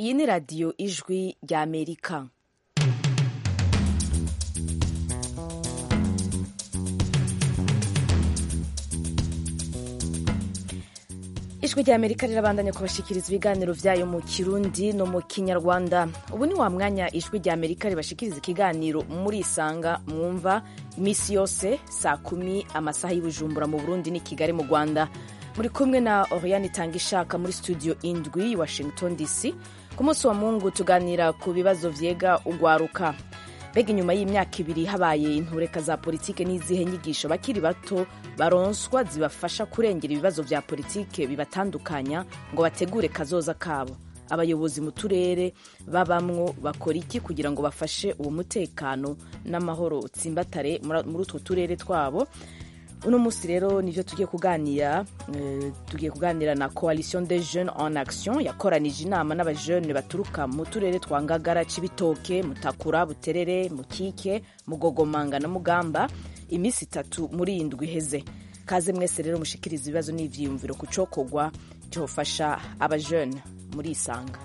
iyi ni radiyo ijwi rya Amerika. Ijwi rya Amerika rirabandanya kubashikiriza ibiganiro vyayo mu Kirundi no mu Kinyarwanda. Ubu ni wa mwanya ijwi rya Amerika ribashikiriza ikiganiro muri Isanga mwumva imisi yose saa 10 amasaha y'Ibujumbura mu Burundi ni Kigali mu Rwanda. Muri kumwe na Oriane Tangishaka muri studio indwi Washington DC. Ku munsi wa Mungu tuganira ku bibazo vyega ugwaruka. Bega inyuma y'imyaka 2 habaye intureka za politike n'izihe nyigisho bakiri bato baronswa zibafasha kurengera ibibazo vya politike bibatandukanya ngo bategure kazoza kabo. Abayobozi mu turere babamwo bakora iki kugira ngo bafashe uwo mutekano n'amahoro tsimbatare muri utwo turere twabo. Uno musi rero nivyo tugiye kuganira na Coalition des Jeunes en Action yakoranije inama n'abajeune baturuka mu turere twa Ngagara, Cibitoke, Mutakura, Buterere, Mukike, Mugogomanga na Mugamba imisi 3 muri indwi heze. Kaze mwese rero mushikiriza ibibazo n'ivyiyumviro kucokogwa cyofasha abajeune muri Isanga.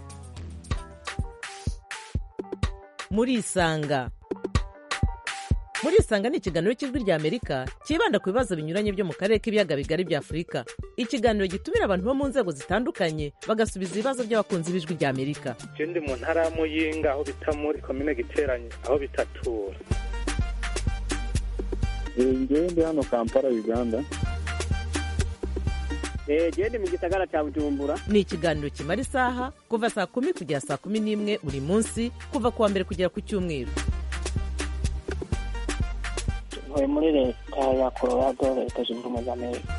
Muri Isanga ni ikiganiro cy'ijwi rya Amerika kibanda ku bibazo binyuranye byo mu karere k'ibiyaga bigari bya Afurika. Ikiganiro gitumira abantu bo mu nzego zitandukanye bagasubiza ibibazo by'abakunzi b'ijwi rya Amerika. Je ndi mu ntara ya Muyinga aho bita muri commune Giteranye aho bitatura. Ngewe ndi hano Kampala Uganda. Je ndi mu gisagara cya Bujumbura. Ni ikiganiro kimara isaha kuva saa 10 kugera saa 11 buri munsi kuva kuwa mbere kugera ku cyumweru. Muri leta ya Colorado leta zunze ubumwe za Amerika.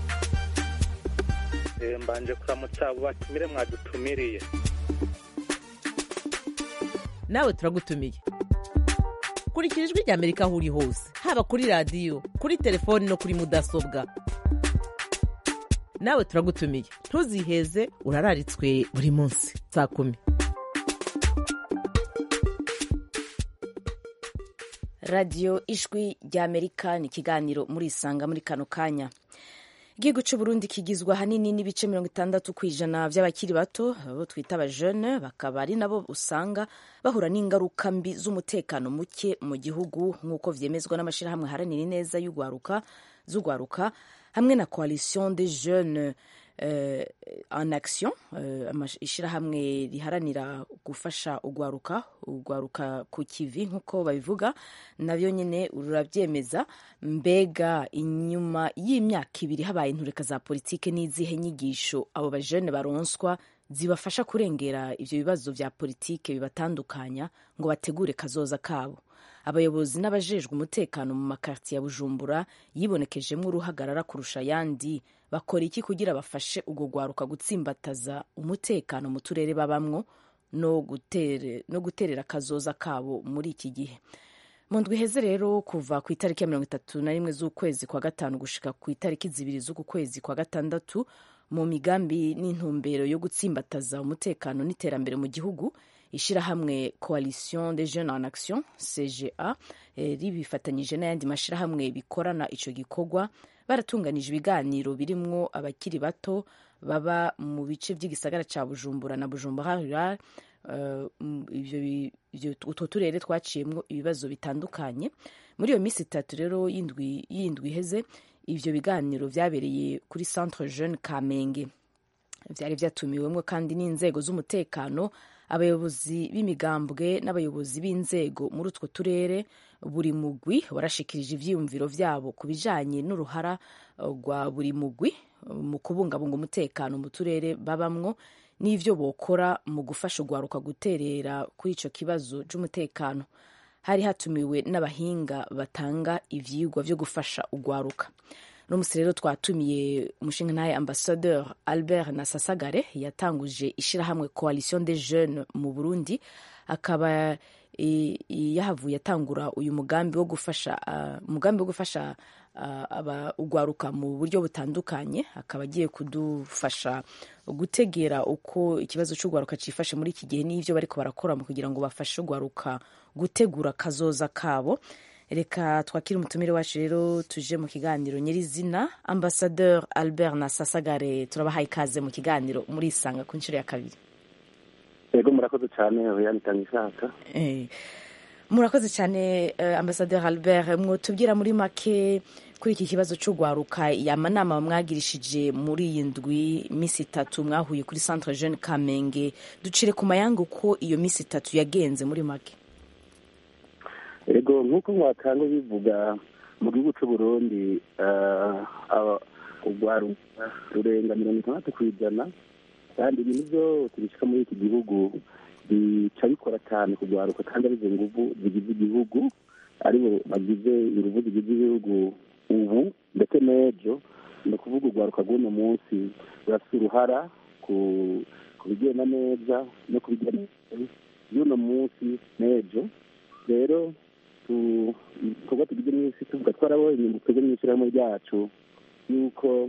Mbanje kuramutsa abo batumire mwadutumiriye. Nawe turagutumiye. Kurikira ijwi rya Amerika aho uri hose, haba kuri radio, kuri telefone no kuri mudasobwa. Nawe turagutumiye. Ntuziheze urararitswe buri munsi saa 10. Radio ijwi rya Amerika ni kiganiro muri Isanga muri kano kanya. Igihugu cy'u Burundi kigizwe hanini n'ibice 60% by'abakiri bato abo twita abajeune, bakaba ari nabo usanga bahura n'ingaruka mbi z'umutekano muke mu gihugu nk'uko vyemezwa n'amashirahamwe haranira neza z'ugwaruka hamwe na Coalition des Jeunes en Action, ishirahamwe riharanira gufasha ugwaruka ku kivi nk'uko babivuga, navyo nyene uravyemeza. Mbega inyuma y'imyaka 2 habaye intureka za politike n'izihe nyigisho abo bajeune baronswa zibafasha kurengera ivyo bibazo vya politike bibatandukanya ngo bategure kazoza kabo? Abayobozi n'abajejwe umutekano mu makartier ya Bujumbura yibonekejemwo uruhagarara kurusha yandi bakora iki kugira bafashe ugo gwaruka gutsimbataza umutekano mu turere babamwo no guterera kazoza kabo muri iki gihe? Mu ndwi heze rero kuva ku itariki ya 31 z'ukwezi kwa gatanu gushika ku itariki 2 z'uku kwezi kwa gatandatu mu migambi n'intumbero yo gutsimbataza umutekano n'iterambere mu gihugu, ishirahamwe Coalition des Jeunes en Action CGA ribifatanyije n'ayandi mashirahamwe bikorana ico gikorwa baratunganije ibiganiro birimwo abakiri bato baba mu bice by'igisagara ca Bujumbura na Bujumbura Rural. Utwo turere twaciyemwo ibibazo bitandukanye. Muri iyo misi 3 rero y'indwi heze ivyo biganiro vyabereye kuri Centre Jeune Kamenge. Vyari vyatumiwemwo kandi n'inzego z'umutekano, abayobozi b'imigambwe n'abayobozi b'inzego muri utwo turere. Buri mugwi warashikirije ivyiyumviro vyabo kubijanye n'uruhara rwa buri mugwi mu kubungabunga umutekano mu turere babamwo n'ivyo bokora mu gufasha ugwaruka guterera kuri ico kibazo c'umutekano. Hari hatumiwe n'abahinga batanga ivyigwa vyo gufasha ugwaruka. No musi rero twatumiye umushingantahe Ambassadeur Albert Nasasagare yatanguje ishirahamwe Coalition des Jeunes mu Burundi, akaba yahavuye atangura uyu mugambi wo gufasha ugwaruka mu buryo butandukanye. Akaba agiye kudufasha gutegera uko ikibazo cy'ugwaruka cifashe muri iki gihe n'ivyo bariko barakora mu kugira ngo bafashe ugwaruka gutegura kazoza kabo. Reka twakira umutumire wacu rero tuje mu kiganiro nyirizina. Ambassadeur Albert Nasasagare, turabahaye ikaze mu kiganiro muri Isanga ku nshuro ya 2. yego murakoze cyane yanitanga ishaka. Murakoze cyane Ambassadeur Albert, mwotubwira muri make kuri iki kibazo cyo gwaruka amanama mwagirishije muri iyi ndwi misi 3 mwahuye kuri Centre Jeune Kamenge, ducire ku mayango ko iyo misi 3 yagenze muri make. Yego nk'uko mwatanga bivuga mu gihugu cy'u Burundi ugwaruka rurenga 60% kandi ibintu byose bishika muri iki gihugu bica bikora cyane kugwaruka kandi ari inguvu zigize igihugu, aribo bagize inguvu zigize igihugu ubu ndetse n'ejo. ni ukuvuga ugwaruka bw'uno munsi rurafite uruhara ku bigenda neza no ku bigenda y'uno munsi n'ejo. rero ibikorwa tugize mw'isi tuvuga twarabonye inyungu twebwe mw'ishyirahamwe ryacu yuko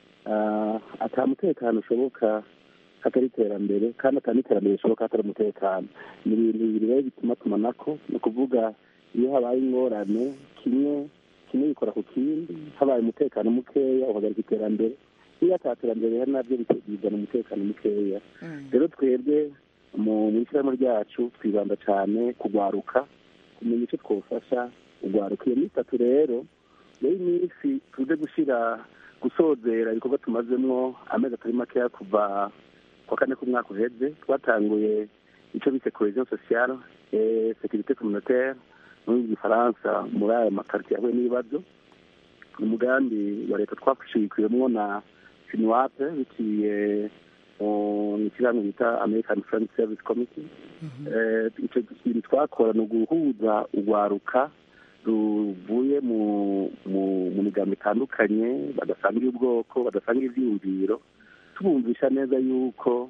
ata mutekano ushoboka hatari iterambere kandi ata n'iterambere rishoboka hatari umutekano. ni ibintu bibiri rero bituma tumanako, ni ukuvuga iyo habaye ingorane kimwe gikora ku kindi. habaye umutekano mukeya uhagarika iterambere, iyo ata terambere hari nabyo bizana umutekano mukeya. rero twebwe mu ishyirahamwe ryacu twibanda cyane kugwaruka, kumenya icyo twofasha ugwaruka. iyo minsi 3 rero niyo minsi tuje gusozera ibikorwa tumazemwo amezi atari makeya kuva kwa kane k'umwaka uheze. twatanguye icyo bise cohesion sociale et sécurité communautaire mu gifaransa muri aya makaritiye yahuye n'ibibazo. umugambi wa leta twashikiyemwo na FINWAP biciye mu kirango bita American Friends Service Committee. icyo kintu twakora ni uguhuza ugwaruka ruvuye mu migambi itandukanye, badasangiye ubwoko, badasangiye ivyiyumviro, tubumvisha neza yuko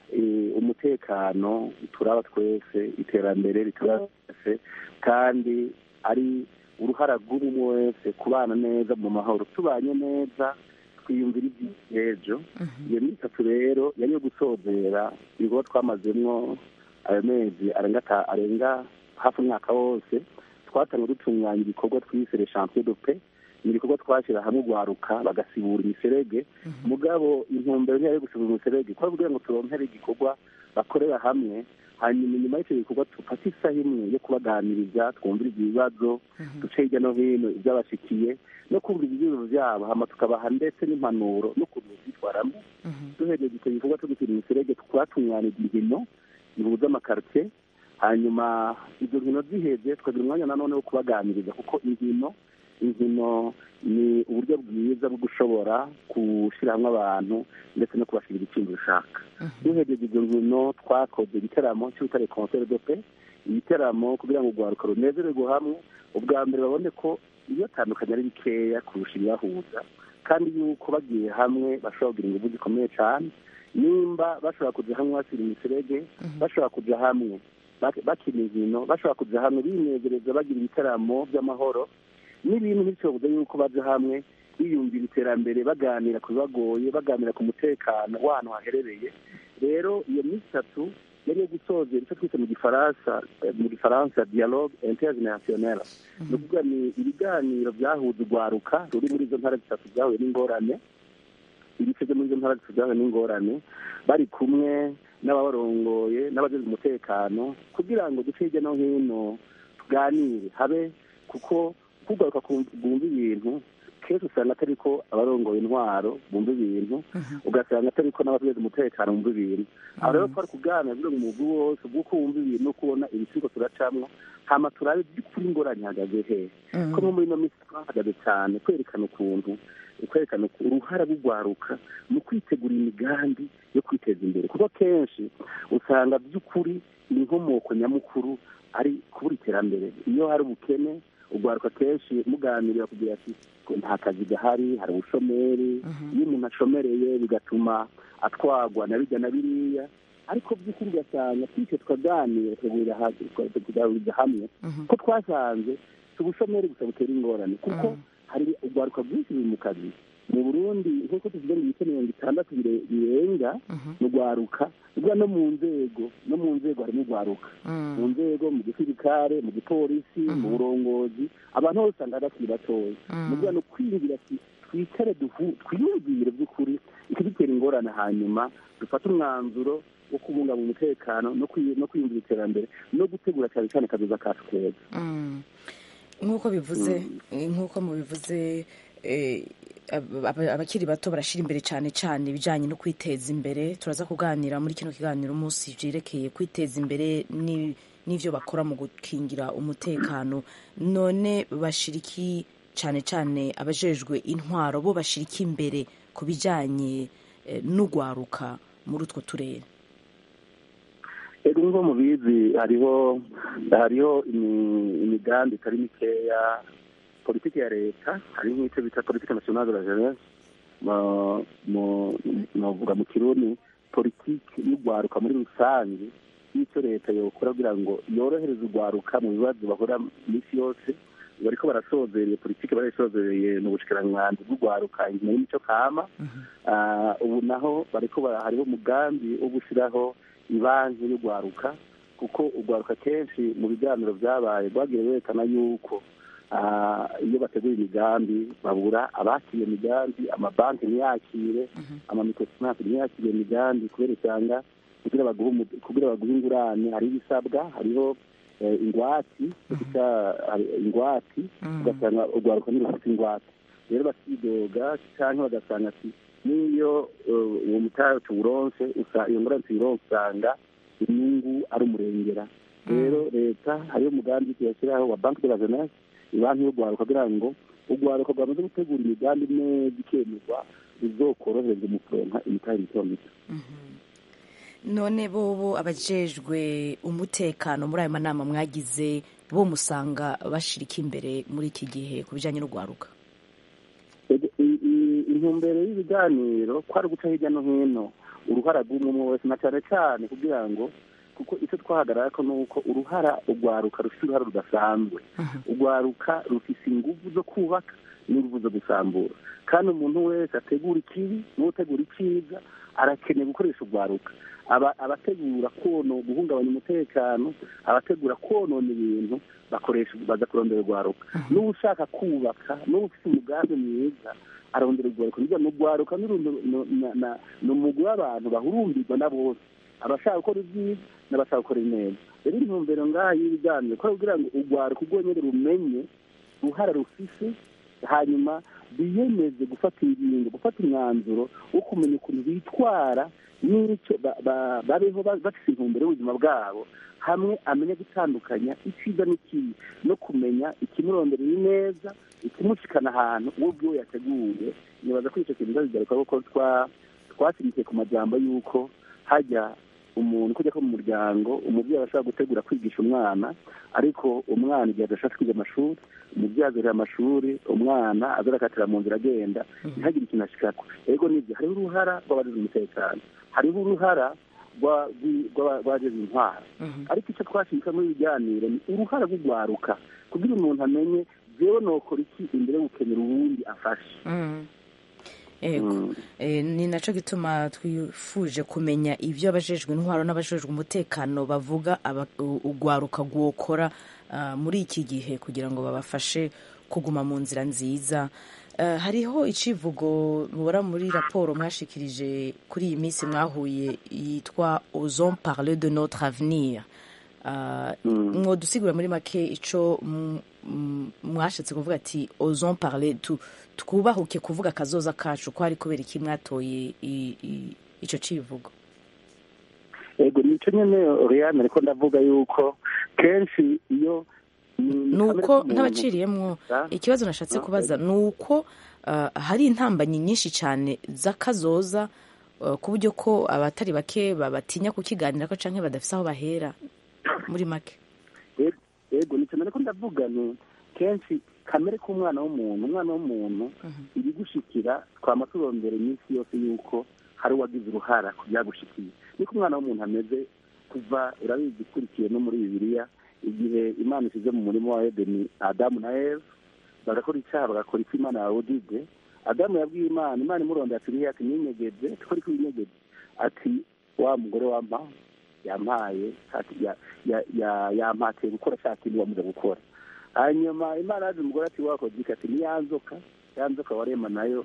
umutekano turaba twese, iterambere rituraba twese, kandi ari uruhara rw'umwe wese kubana neza mu mahoro, tubanye neza twiyumvira iby'ejo. iyo minsi 3 rero yari yo gusozera ibikorwa twamazemwo ayo mezi arenga hafi umwaka wose. twatanga dutunganya ibikorwa twise les champions de paix, ni ibikorwa twashyira hamwe ugwaruka bagasibura imiserege. mugabo intumbero ntiyari gusibura imiserege kuko kugira ngo turonkere igikorwa bakorera hamwe, hanyuma inyuma y'icyo gikorwa tufata isaha imwe yo kubaganiriza, twumvira ibibazo, duce hirya no hino ibyabashikiye no kumvira ibibazo byabo, hama tukabaha ndetse n'impanuro n'ukuntu byitwaramo. duhereje icyo gikorwa cyo gusibura imiserege twatunganya inkino bihuza amakaritiye, hanyuma izo nkino ziheze tukagira umwanya nanone wo kubaganiriza, kuko inkino ni uburyo bwiza bwo gushobora gushyira hamwe abantu ndetse no kubashyira ikintu ushaka. duhereje izo nkino twakoze igiteramo cy'ubutare concert de paix, igiteramo kugira ngo ugwaruka runezererwe hamwe, ubwa mbere babone ko iyo tandukanye ari bikeya kurusha ibibahuza, kandi yuko bagiye hamwe bashobora kugira ingufu zikomeye cyane. nimba bashobora kuja hamwe basira imiserege, bashobora kuja hamwe bakina inkino, bashobora kuja hamwe binezereza bagira ibitaramo by'amahoro n'ibintu bityo yuko baje hamwe biyumvira iterambere, baganira ku bibagoye, baganira ku mutekano w'ahantu haherereye. rero iyo minsi 3 yari yo gusozera icyo twise mu gifaransa dialogue intergenérationnel. ni ukuvuga ni ibiganiro byahuza ugwaruka ruri muri izo ntara 3 byahuye n'ingorane, ibice byo muri izo ntara 3 byahuye n'ingorane, bari kumwe n'ababarongoye n'abajejwe umutekano, kugira ngo duce hirya no hino tuganire habe, kuko kugaruka bumva ibintu kenshi usanga atari ko abarongoye intwaro bumva ibintu, ugasanga atari ko n'abajejwe umutekano bumva ibintu. aho rero twari kuganira kugira ngo umugwi wose bw'uko wumva ibintu no kubona ibisigo turacamwo, hama turabe by'ukuri ingorane ihagaze hehe. ko no muri ino minsi twahagaze cyane kwerekana uruhara rw'ugwaruka mu kwitegura imigambi yo kwiteza imbere, kuko kenshi usanga by'ukuri inkomoko nyamukuru ari kubura iterambere. iyo hari ubukene ugwaruka kenshi muganirira kugira ati nta kazi gahari, hari ubushomeri. iyo umuntu ashomereye bigatuma atwagwa na bijya na biriya, ariko by'ukuri ugasanga twese tukaganira tukagurira hamwe ko twasanze ubushomeri gusa butera ingorane, kuko hari ugwaruka bwinshi buri mu kazi mu Burundi. nk'uko tuvuga ngo ibice 60 birenga mu ugwaruka, ubwo no mu nzego harimo ugwaruka, mu nzego, mu gisirikare, mu gipolisi, mu burongozi, abantu bose usanga bakiri batoya. nubwo no kwiyumvira ati twicare twiyumvire by'ukuri ikidutera ingorane, hanyuma dufate umwanzuro wo kubungabunga umutekano no kwiyumvira iterambere no gutegura cyane cyane akazoza kacu keza. nk'uko mubivuze abakiri bato barashyira imbere cyane cyane ibijyanye no kwiteza imbere. turaza kuganira muri kino kiganiro umunsi byerekeye kwiteza imbere n'ibyo bakora mu gukingira umutekano. none bashiriki cyane cyane abajejwe intwaro bo bashiriki imbere ku bijyanye n'ugwaruka muri utwo turere. Ego ngo mubizi hariho imigambi itari mikeya politiki ya leta, hari nk'icyo bita politiki nationale de la jeunesse novuga mu kirundi politiki y'ugwaruka muri rusange y'icyo leta yokora kugira ngo yorohereze ugwaruka mu bibazo bahora misi yose. bariko barasozereye politiki barasozereye mu bushikiranganji bw'ugwaruka inyuma y'imico kama. Ubu naho bariko hariho umugambi wo gushiraho ibanki y'ugwaruka, kuko ugwaruka kenshi mu biganiro vyabaye rwagiye werekana yuko iyo bategura imigambi babura abakiriye imigambi, amabanki ntiyakire, amamikrofinance ntiyakire imigambi kubera usanga kugira baguhe ingurane hari ibisabwa, hariho ingwati ugasanga ugwaruka ntirufite ingwate. rero bakidoga canke bagasanga ati niyo uwo mutahe tuwuronse iyo ngurane tuyironse usanga inyungu ari umurengera. rero leta hariyo umugambi tuyashyiraho wa banki de la jeunesse, ibanki y'ugwaruka kugira ngo ugwaruka rwamaze gutegura imigambi neza ikemerwa bizokorohereza mu kuronka imitahe mito mito. none bobo abajejwe umutekano muri ayo manama mwagize bo musanga bashirika imbere muri iki gihe ku bijyanye n'ugwaruka? intumbero y'ibiganiro kwari guca hirya no hino uruhara rw'umwe wese, na cyane cyane kugira ngo, kuko icyo twahagarara ko nuko uruhara ugwaruka rufite uruhara rudasanzwe. ugwaruka rufise inguvu zo kubaka n'inguvu zo gusambura, kandi umuntu wese ategura ikibi n'utegura icyiza arakeneye gukoresha ugwaruka. abategura guhungabanya umutekano, abategura konona ibintu baza kurondera ugwaruka. n'ubu ushaka kubaka, n'ubu ufite umugambi mwiza arondera ugwaruka. nijya mu ugwaruka ni umugwi w'abantu bahurumbirwa na bose, abashaka gukora ibyiza n'abashaka gukora ineza. rero intumbero ngaha y'ibiganiro ko kugira ngo ugwaruka ubwonyene rumenye uruhara rufise, hanyuma biyemeze gufata ingingo, gufata umwanzuro wo kumenya ukuntu bitwara n'icyo babeho bafite intumbero y'ubuzima bwabo, hamwe amenya gutandukanya icyiza n'ikibi no kumenya ikimuronderera neza, ikimushikana ahantu uwo bwiwe yateguye. nibaza ko icyo kintu bigaruka kuko twashimikiye ku majambo y'uko hajya umuntu kujya ko mu muryango umubyeyi arashobora gutegura kwigisha umwana, ariko umwana igihe adashaka kwiga amashuri, umubyeyi azerera amashuri, umwana azarakatira mu nzira agenda ntihagire ikintu ashikako. ego nibyo hariho uruhara rw'abajejwe umutekano, hariho uruhara rw'abajejwe intwaro, ariko icyo twashimika muri ibiganiro ni uruhara rw'ugwaruka kugira umuntu amenye jewe nokora iki imbere yo gukenera uwundi afashe. ni nacyo gituma twifuje kumenya ibyo abajejwe intwaro n'abajejwe umutekano bavuga ugwaruka gwokora muri iki gihe kugira ngo babafashe kuguma mu nzira nziza. hariho icivugo mubora muri raporo mwashikirije kuri iyi minsi mwahuye yitwa osons parler de notre avenir. mwodusigura muri make ico mwashatse kuvuga ati osons parler twubahuke kuvuga akazoza kacu, ko hari kubera iki mwatoye ico civugo? ego nico nyene Oriane ariko ndavuga yuko kenshi iyo nuko ntabaciriyemwo ikibazo nashatse kubaza nuko hari intambanyi nyinshi cyane z'akazoza ku buryo ko abatari bake babatinya kukiganira ko canke badafise aho bahera muri make. ego nico nariko ndavuga ni kenshi kamere k'umwana w'umuntu iri gushikira twama turondera iminsi yose yuko hari uwagize uruhara ku byagushikiye. niko umwana w'umuntu ameze kuva urabizi ikurikiye no muri Bibiliya, igihe Imana isize mu murimo wa Edeni Adamu na Eva bagakora icyaha, bagakora icyo Imana yawujije. Adamu yabwiye Imana imurondera ati ninyegeze tukore ko inyegeze, ati wa mugore wampa yampaye yampatiye gukora cya kintu wamuze gukora. hanyuma Imana yaje umugore ati wakoze iki? ati niyanzoka yanze ukaba warema nayo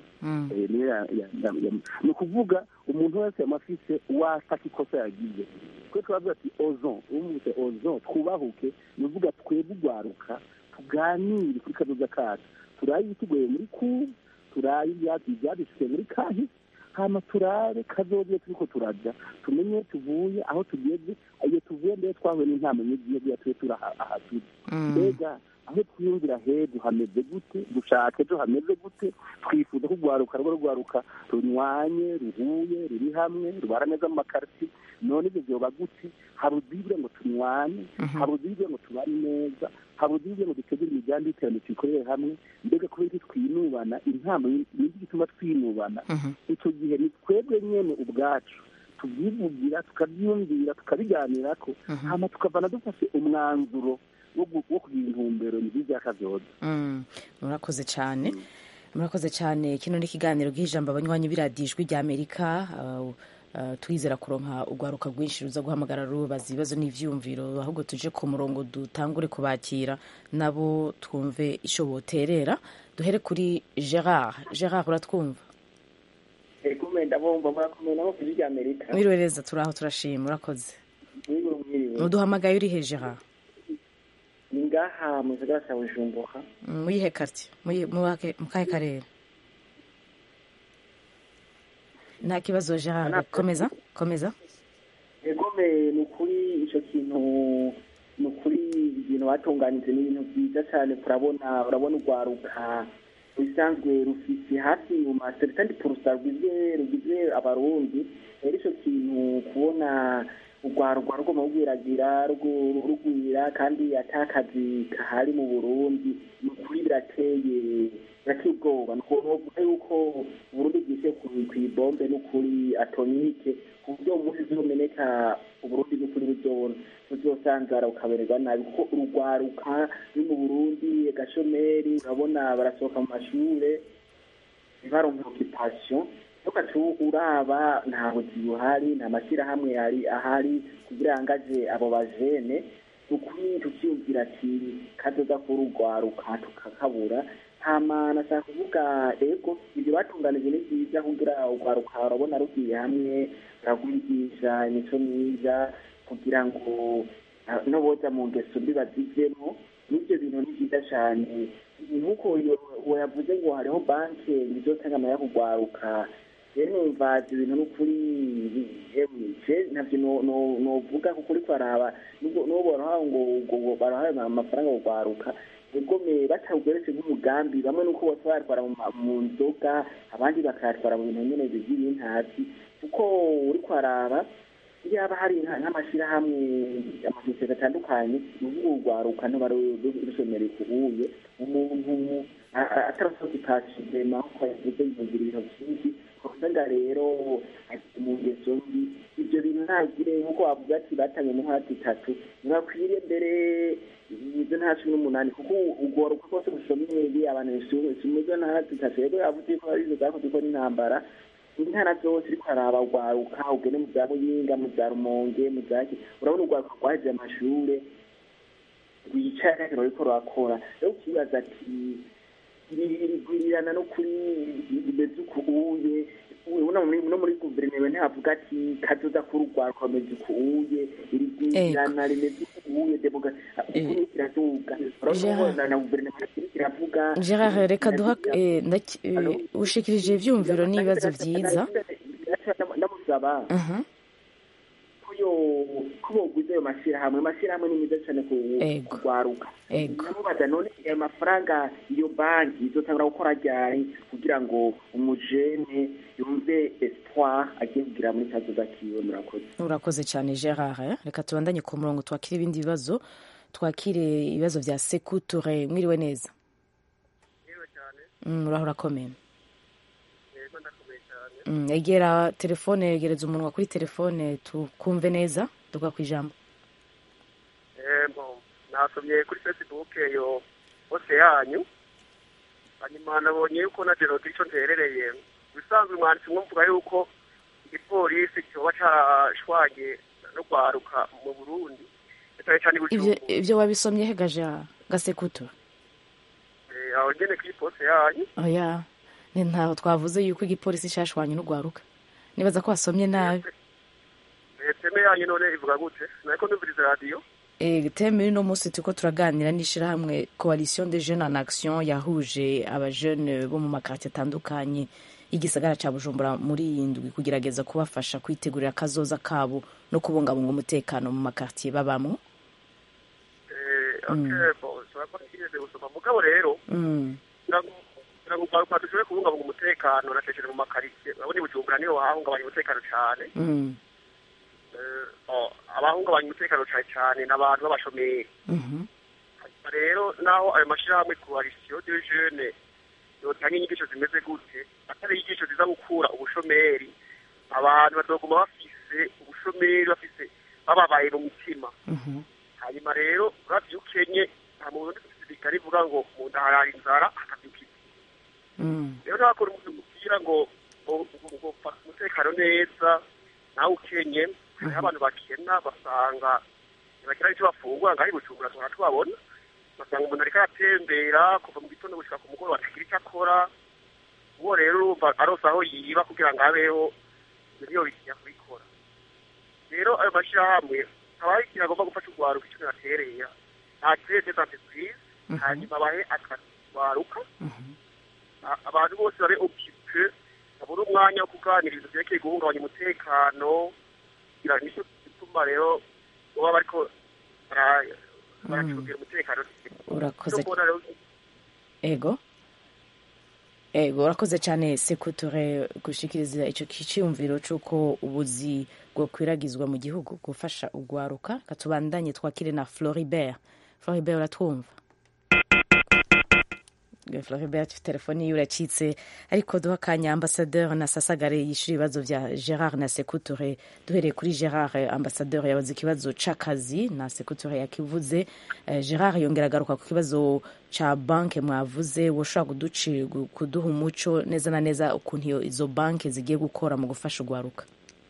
ni ukuvuga umuntu wese yamafise uwataka ikosa yagize twe twavuga ati ozon twubahuke ni uvuga twebwe ugwaruka tuganire kuri kazoza kacu turaye ibitugoye muri ku turaye ibyadushikiye muri kahise hama turabe kazoza turiko turaja tumenye tuvuye aho tugeze iyo tuvuye mbere twahuye n'intama n'igihe tube turi aha turi mbega aho twiyumvira hejo hameze gute dushaka ejo hameze gute twifuza ko urwaruka runywanye ruhuye ruri hamwe rubara neza mu makariti none ibyo byoba gute hari udibwe ngo tunywane hari udibwe ngo tubane neza hari udibwe ngo dutegure imigambi y'iterambere tuyikorere hamwe mbega kubera iki twinubana intama n'iki gituma twinubana icyo gihe ni twebwe nyene ubwacu tubyivugira tukabyumvira tukabiganirako hama tukavana dufashe umwanzuro wo kugira intumbero nziza y'akazoza. Murakoze cyane kino ni ikiganiro gihijamba abanywanyi biradijwi rya Amerika twizera kuronka urwaruka rwinshi ruza guhamagara rubaza ibibazo n'ivyumviro ahubwo tuje ku murongo dutangure kubakira nabo twumve ico boterera duhere kuri Gerard uratwumva ndabumva murakomeye nabo kuri rya Amerika mwirwereza turaho turashima urakoze uduhamagaye uri he Gerard ngaha mu gisagara cya Bujumbura muyihe quartier mu kahe karere nta kibazo Gerard komeza egome ni ukuri icyo kintu ni ukuri ibintu batunganije ni ibintu byiza cyane urabona urwaruka rusanzwe rufite hafi mu maseritandi purusa rugize abarundi rero icyo kintu kubona urwaruka rugomba rwiragira rugwira kandi atakazi kahari mu Burundi ni ukuri birateye ubwoba ni ukuvuga yuko Burundi bwise ku ibombe n'ukuri atomike ku buryo umunsi uzomeneka Uburundi n'ukuri buzosanzara ukabererwa nabi kuko urugwaruka ruri mu Burundi gashomeri urabona barasohoka mu mashure baronka occupation ukacu uraba nta buzi buhari nta mashyirahamwe ahari kugira angaje abo bajene ukuri tukiyumvira ati kazoza kurugwaruka tukakabura hama nashaka kuvuga ego ibyo batunganije ni byiza kugira urwaruka urabona rugiye hamwe ragwigisha imico myiza kugira ngo n'uboza mu ngeso mbi bazivemo n'ibyo bintu ni byiza cyane nk'uko yavuze ngo hariho banki bizotanga amaya kugwaruka rero numva ibintu n'ukuri ntabyo novuga kuko uriko araba n'ubona ngo barahaye amafaranga kugwaruka egome batawugeretse nk'umugambi bamwe nuko bose batwara mu nzoga abandi bakayatwara mu bintu nyene by'ibintazi kuko uriko araba yaba hari nk'amashyirahamwe amasosiyete atandukanye uvuga urwaruka n'abarusomera kubuye umuntu atarasohoka ikashizema ko yavuze yumvira ibintu byinshi usanga rero mu ngeso mbi ibyo bintu ntagire nk'uko wavuga ati batanye mu hati itatu ntibakwiriye mbere izo nta cumi n'umunani kuko urwaruka rwose rusomeye abantu bisumizo nta hati itatu rero yavuze ko ari izo zakoze ko n'intambara intara zose ariko haraba urwaruka ugene mu bya Muyinga mu bya Rumonge mu byaki urabona urwaruka rwaje amashure rwicaye kandi ruriko rurakora rero ukibaza ati irigwirirana no kuri imeze ukuye no muri guverinoma ntihavuga ati kazoza kuri urwaruka rumeze ukuye irigwirirana rimeze ukuye ukuri kiraduga urabona na guverinoma iravuga Gerard reka duha ushikirije ivyumviro n'ibibazo vyiza ndamusaba ko bogwiza ayo mashyirahamwe ni meza cyane kugwaruka namubaza none ayo mafaranga iyo banki izotangura gukora ryari kugira ngo umujene yumve espoir agiye kugira muri kazoza kiwe urakoze cyane Gerard reka tubandanye ku murongo twakire ibindi bibazo twakire ibibazo vya Sekuture mwiriwe neza urahora komeye egera telefone egereza umunwa kuri telefone tukumve neza duka ku ijambo nasomye kuri Facebook yo hose yanyu hanyuma nabonye yuko na Gerard icyo nterereye bisanzwe umwanditsi mvuga yuko igipolisi cyoba carashwanye no kwaruka mu Burundi cyane ivyo wabisomye hegaja Gasekuto aho nyene kuri poste yanyu. oya ntaho twavuze yuko igipolisi cashwanye n'ugwaruka nibaza ko wasomye nabi. Teme yanyu none ivuga gute? Nariko ndumviriza radio. Teme no musi turiko turaganira n'ishirahamwe Coalition des Jeunes en Action yahuje abajeune bo mu makartie atandukanye igisagara ca Bujumbura muri indwi kugerageza kubafasha kwitegurira akazoza kabo no kubungabunga umutekano mu makartie babamwo. Okay, bon, turakwakiriye gusoma mugabo rero. Nagomba dushobore kubungabunga umutekano nakesheje mu makartie. Abone Bujumbura niho hahungabanya umutekano cyane. Abahungabanya umutekano cyane n'abantu b'abashomeri. Rero naho ayo mashirahamwe Coalition des Jeunes yotanga inyigisho zimeze gute atari inyigisho ziza gukura ubushomeri abantu bazoguma bafise ubushomeri bafise bababaye mu mutima. Hanyuma rero uravye ukenye nta muntu ufite ivuga ngo umuntu harara inzara akabyukiza. Rero nakora umuntu kugira ngo umutekano neza nawe ukenye hariho abantu bakena basanga ntibakira icyo bafungura ngaho Bujumbura tuhora tubabona basanga umuntu ariko aratembera kuva mu gitondo gushika ku mugoroba atagira icyo akora uwo rero urumva arose aho yiba kugira ngo abeho niyo bikiya kubikora. Rero ayo mashyirahamwe abaye ikintu agomba gufasha urwaruka icyo yaterera ntakire des entreprises hanyuma bahe akatwaruka abantu bose babe occupé babura umwanya wo kuganiriza vyerekeye guhungabanya umutekano kugira nicyo gituma rero baba bariko baracungira umutekano. Urakoze. Ego urakoze cyane Sekuture gushikiriza ico kiciyumviro c'uko ubuzi bwo kwiragizwa mu gihugu gufasha ugwaruka. Katubandanye twakire na Floribert. Floribert uratwumva? Floribert telefoni yuracitse ariko duha kanya ambassadeur na Sasagare yishura ibibazo vya Gerard na Sekuture. Duhereye kuri Gerard, ambassadeur yabaze ikibazo c'akazi na Sekuture yakivuze. Gerard yongera agaruka ku kibazo ca banke mwavuze woshobora kuduha umuco neza na neza ukuntu izo banke zigiye gukora mu gufasha ugwaruka.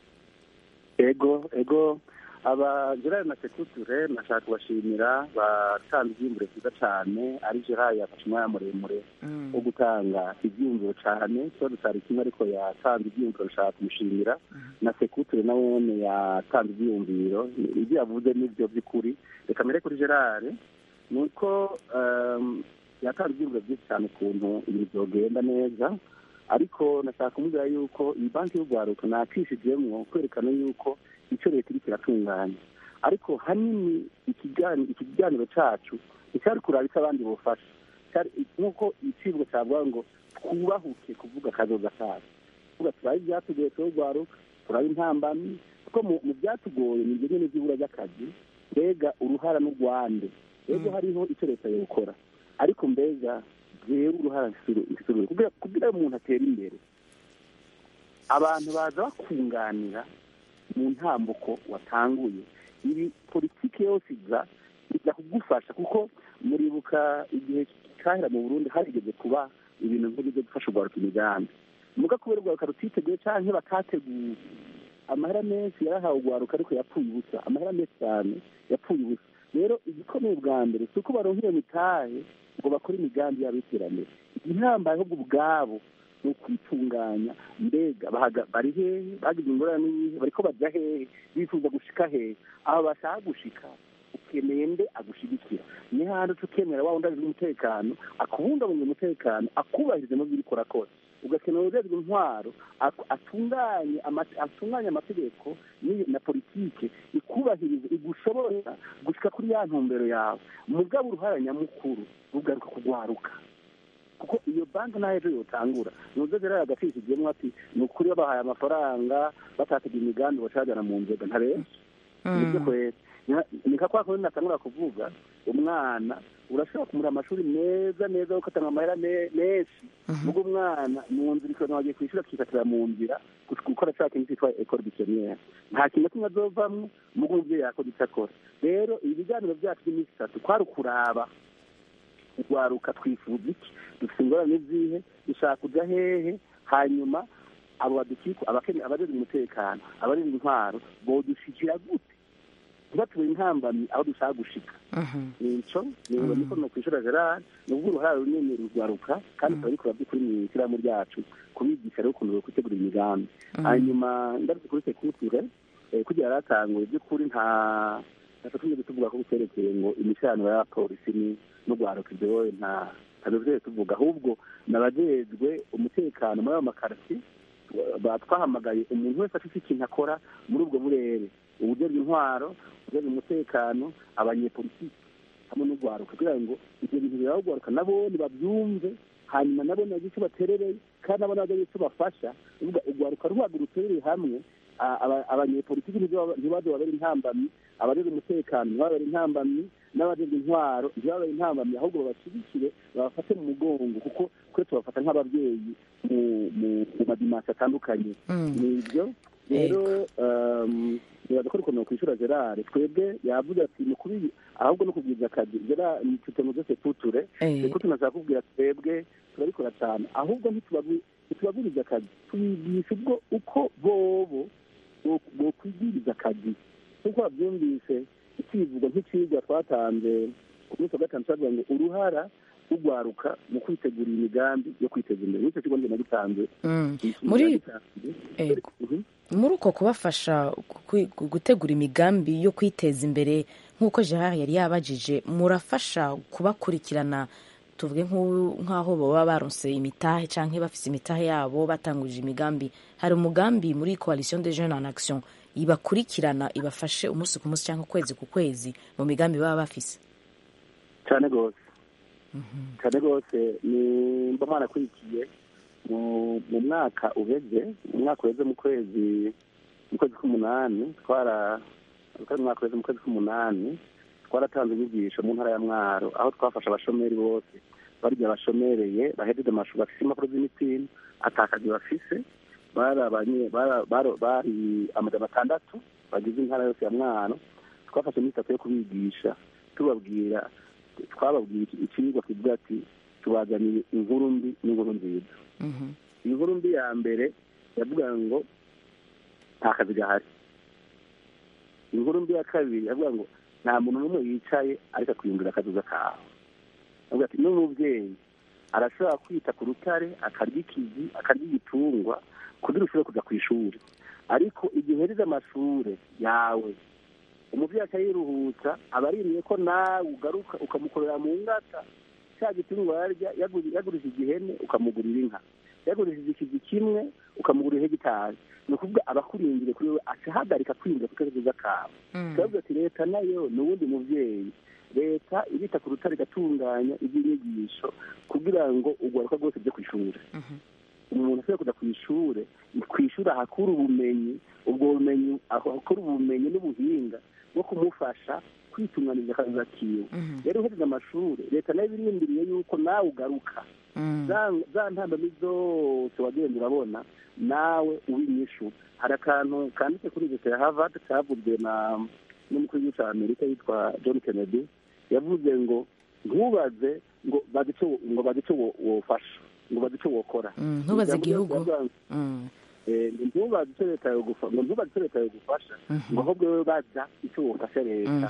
Ego aba Gerard na Sekuture nashaka kubashimira batanze ibyiyumviro byiza cyane ari Gerard yafashe umwanya muremure wo gutanga ibyiyumviro cyane so dutari kimwe ariko yatanze ibyiyumviro nshaka kumushimira na Sekuture nawe yatanze ibyiyumviro ibyo yavuze n'ibyo by'ukuri. Reka mbere kuri Gerard nuko yatanze ibyiyumviro byinshi cyane ukuntu ibintu byogenda neza ariko nashaka kumubwira yuko iyi banki y'urwaruka nakishijemwo kwerekana yuko icyo leta iriko iratunganya ariko hanini ikiganiro cacu icyari kuraba icyo abandi bofasha nk'uko icibwa cyavuga ngo twubahuke kuvuga akazoza kacu kuvuga turabe ibyatugoye tw'urwaruka turabe intambamyi kuko mu byatugoye ni ibyo nyene by'ibura ry'akazi mbega uruhara n'urwande rero hariho icyo leta yokora ariko mbega jewe uruhara kugira umuntu atera imbere abantu baza bakunganira mu ntambuko watanguye ibi politiki yose iza kugufasha kuko muribuka igihe kahera mu Burundi harigeze kuba ibintu nk'ibyo gufasha urwaruka imigambi muga kubera urwaruka rutiteguye canke batateguye amahera menshi yarahawe urwaruka ariko yapfuye ubusa amahera menshi cyane yapfuye ubusa. Rero igikomeye bwa mbere si uko baronkera mitahe ngo bakore imigambi y'abiterambere igihambaye ahubwo ubwabo no kwitunganya mbega bari hehe bagize ingorane n'iyihe bariko baja hehe bifuza gushika hehe aho bashaka gushika ukeneye nde agushigikira ni handi tukemera wa wundi azi umutekano akubungabunga umutekano akubahiriza mu biriko rakora ugakenera urwego intwaro atunganye amategeko na politike ikubahiriza igushoboza gushika kuri ya ntumbero yawe mugabo uruhara nyamukuru rugaruka kugwaruka kuko iyo banki nayo ejo yotangura nuzo rero agafishijemwo ati ni ukuri babahaye amafaranga batategura imigambi bacajana mu nzego ntabenshi nibyo kwera nika kwa kundi natangura kuvuga umwana urashobora kumura amashuri neza ukatanga amahera menshi ubwo umwana mu nzira ikintu wagiye kwishura kikatira mu nzira gukora cya kintu cyitwa école buissonnière nta kintu kimwe azovamwo mugo umuvyeyi yakora icyo akora. Rero ibi biganiro byacu by'iminsi itatu kwari ukuraba urwaruka twifuza iki dufite ingorane zihe dushaka kuja hehe hanyuma abo badukiko abajejwe umutekano abarinda intwaro bodushikira gute ntibatubere intambamyi aho dushaka gushika nico niko no kwishura Gerard nubwo uruhara runini rugwaruka kandi turabikora by'ukuri mu ishyirahamwe ryacu kubigisha rero ukuntu gutegura imigambi hanyuma ndarutse kuri sekutire kugira yaratangwe by'ukuri nta tujye tuvuga ko biterekeye ngo imishyano ya polisi n'urwaruka ibyo nta tabivye tuvuga ahubwo nabajejwe umutekano muri ayo makarti batwahamagaye umuntu wese afite ikintu akora muri ubwo burere ubujejwe intwaro ubujejwe umutekano abanyepolitiki hamwe n'urwaruka kugira ngo ibyo bintu biragwaruka nabo babyumve hanyuma nabo nagize icyo baterereye kandi nabo nagize icyo bafasha uvuga urwaruka ruhaguruterere hamwe abanyepolitiki ntibaze babere intambamyi abajejwe umutekano ntibabere intambamyi n'abajejwe intwaro ntibabere intambamyi ahubwo babashyigikire babafate mu mugongo kuko twe tubafata nk'ababyeyi mu madimansi atandukanye nibyo rero nibaza ko ariko nokwishura Gerard twebwe yavuze ati mukuri ahubwo no kubwiza akazi Gerard mfite mu byose tuture kuko tunashaka kubwira twebwe turabikora cyane ahubwo ntitubabwiriza akazi tubigisha ubwo uko bobo bokwigiriza akazi kuko babyumvise ikivugo nk'icigwa twatanze ku munsi wa gatanu twavuga ngo uruhara rugwaruka mu kwitegura imigambi yo kwiteza imbere nicyo kigo ngenda gitanze muri uko kubafasha gutegura imigambi yo kwiteza imbere nk'uko Gerard yari yabajije murafasha kubakurikirana tuvuge nk'aho baba baronse imitahe canke bafise imitahe yabo batanguje imigambi hari umugambi muri coalition des jeunes en action ibakurikirana ibafashe umunsi ku munsi cyangwa ukwezi ku kwezi mu migambi baba bafise cyane gose cyane gose ni mba mwanakurikiye mu mwaka uheze mu kwezi k'umunani twaratanze inyigisho mu ntara ya Mwaro aho twafasha abashomeri bose barya bashomereye bahejeje amashuri bafise impapuro z'imitima atakazi bafise bari amajana 6 bagize intara yose ya Mwaro twafashe imitatu yo kubigisha twababwira ikigwa kivuga ati tubazaniye inkuru mbi n'inkuru nziza inkuru mbi ya mbere yavuga ngo nta kazi gahari inkuru mbi ya kabiri yavuga ngo nta muntu n'umwe yicaye ariko akwiyumvira akazuza kawe avuga ati n'umubyeyi arashobora kwita ku rutare akarya ikizi akarya igitungwa kugira ushobore kuja ku ishuri ariko igihe uhejeje amashure yawe umuvyeyi akayiruhutsa aba aririye ko nawe ugaruka ukamukorera mu ngata cya gitungwa yarya yagurishije ihene ukamugurira inka yagurishije ikizi kimwe ukamugurira hegitari ni ukuvuga abakurindire kuri we acahagarika kwinjira ku kazoza kawe turavuga ati leta nayo ni uwundi muvyeyi leta irita ku rutare igatunganya iby'inyigisho kugira ngo urwaruka rwose ruje kw'ishure umuntu ashobora kuja kw'ishure ahakura ubumenyi ubwo bumenyi ahakura ubumenyi n'ubuhinga bwo kumufasha kwitunganiriza akazi kiwe rero uhejeje amashure leta nayo birindiriye yuko nawe ugaruka za ntambamyi zose wagenda urabona nawe ubinyishu hari akantu kanditse kuri leta ya Harvard kavuzwe n'umukuru w'igihugu cya Amerika yitwa John Kennedy yavuze ngo ntubaze ngo bazi icyo wofasha ngo bazi icyo wokora ntubaze igihugu ntubaze icyo leta yogufasha ngo ahubwo wowe baza icyo wofasha leta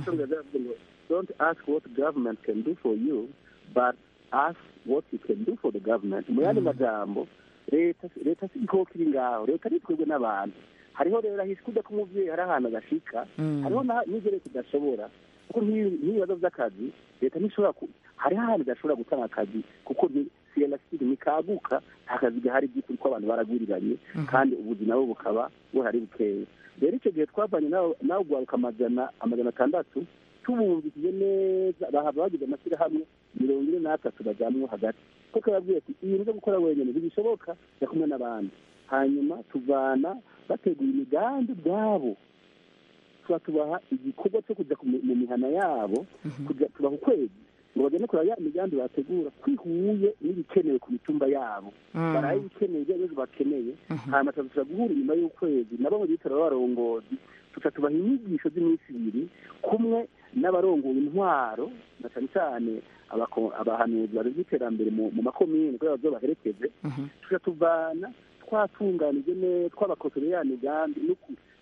don't ask what government can do for you but ask what you can do for the government mu yandi majambo leta si igikoko kiri ngaho leta ni twebwe n'abantu hariho rero ahise kujya k'umuvyeyi hari ahantu agashika hariho n'ivyo leta idashobora kuko nk'ibibazo vy'akazi leta ntishobora hariho ahantu idashobora gutanga akazi kuko siyelasitige ntikaguka nta kazi gahari by'ukuri ko abantu baragwiriranye kandi ubuzi nabo bukaba buhari bukeya rero icyo gihe twavanye nawe ugwaruka amajana 6 tubumvishije neza bahava bagize amashyirahamwe 43 bajamwo hagati kuko yabwiye ati ibintu byo gukora wenyine ntibishoboka jya kumwe n'abandi hanyuma tuvana bateguye imigambi bwabo tubaha igikorwa cyo kujya mu mihana yabo tubaha ukwezi ngo bagende kureba ya migambi bategura kwihuye n'ibikenewe ku mitumba yabo baraye ibikeneye ibyo bakeneye hanyuma tuza guhura inyuma y'ukwezi nabo mu bitaro b'abarongozi tubaha inyigisho z'iminsi 2 kumwe n'abarongoye intwaro na cyane cyane abahanuzi bari iterambere mu makomine kugira ngo baherekeze tuvana twatunganije neza twabakosoreye ya migambi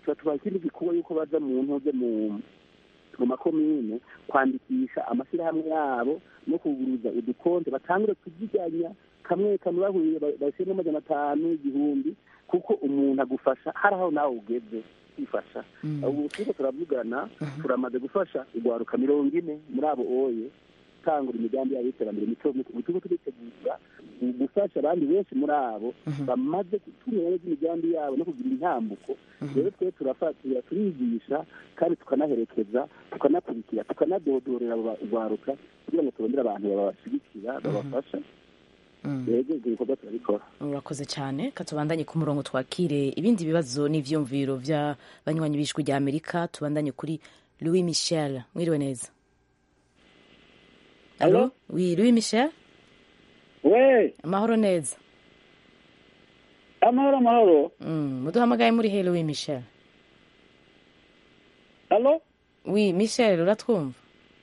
tuba ikindi gikorwa yuko baza mu ntuze mu makomine kwandikisha amashyirahamwe yabo no kuguruza udukonte batangure kuziganya kamwe kamwe bahuye bashyiremo 500 igihumbi kuko umuntu agufasha hari aho nawe ugeze kwifasha ubu turiko turavugana turamaze gufasha igwaruka 40 muri abo oye tangura imigambi yabo y'iterambere mito turiko turitegura gufasha abandi benshi muri abo bamaze gutumira neza imigambi yabo no kugira intambuko rero twe turafatira turigisha kandi tukanaherekeza tukanakurikira tukanadodorera ugwaruka kugira ngo turondere abantu babashigikira babafasha yego ibikorwa turabikora. Urakoze cyane katubandanye ku murongo twakire ibindi bibazo n'ivyumviro by'abanywanyi b'ijwi rya Amerika. Tubandanye kuri Louis Michel. Mwiriwe neza. Allo? Oui, Louis Michel? Oui. Amahoro neza. Amahoro. Muduhamagaye muri he Louis Michel? Allo? Oui, Michel, uratwumva?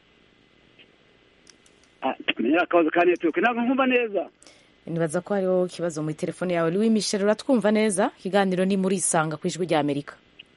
Akabazo kane tuke ntabwo nkumva neza. Nibaza ko hariho ikibazo muri telefone yawe. Louis Michel, uratwumva neza? Ikiganiro ni muri Isanga ku ijwi rya Amerika.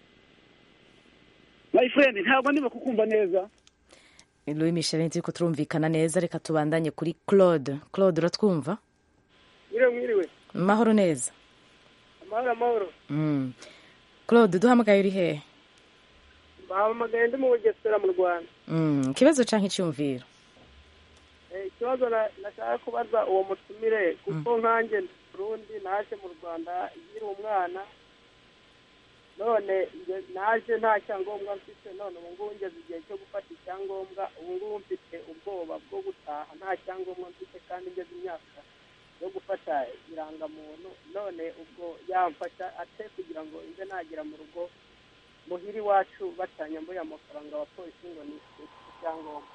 My friend, ntabwo niba kukumva neza. Louis Michel, nitiko turumvikana neza. Reka tubandanye kuri Claude. Claude, uratwumva? Mwiriwe. Mahoro neza. Amahoro. Claude, duhamagaye uri he? Bahamagaye ndi mu Bugesera mu Rwanda. Ikibazo canke icyumviro? Ikibazo nashaka kubaza uwo mutumire kuko nkanjye Burundi naje mu Rwanda nkiri umwana none naje nta cyangombwa mfite none ubu ngubu ngeze igihe cyo gufata icyangombwa ubu ngubu mfite ubwoba bwo gutaha nta cyangombwa mfite kandi ngeze imyaka yo gufata irangamuntu none ubwo yamfasha ate kugira ngo nze nagera mu rugo muhiri wacu batanyambuye amafaranga abapolisi ngo ni icyangombwa.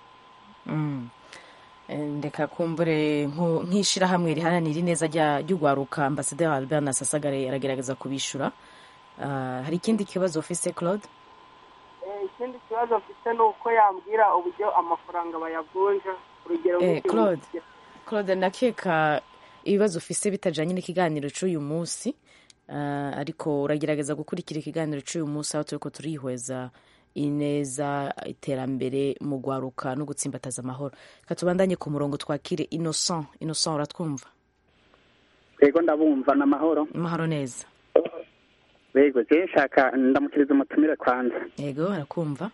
Ndeka kumbure nk'ishirahamwe riharanira ineza ry'ugwaruka Ambassadeur Albert Nasasagare aragerageza kubishura. Hari ikindi kibazo ufise Claude? Ikindi kibazo mfite nuko yambwira uburyo amafaranga bayavunja urugero Claude nakeka ibibazo ufise bitajanye n'ikiganiro cy'uyu munsi ariko uragerageza gukurikira ikiganiro cy'uyu munsi aho turiko turihweza ineza iterambere mu gwaruka no gutsimbataza amahoro. Katubandanye ku murongo twakire Innocent. Innocent, uratwumva? Yego ndabumva na mahoro neza. Yego nshaka ndamukiriza umutumire kwanza. Yego arakumva.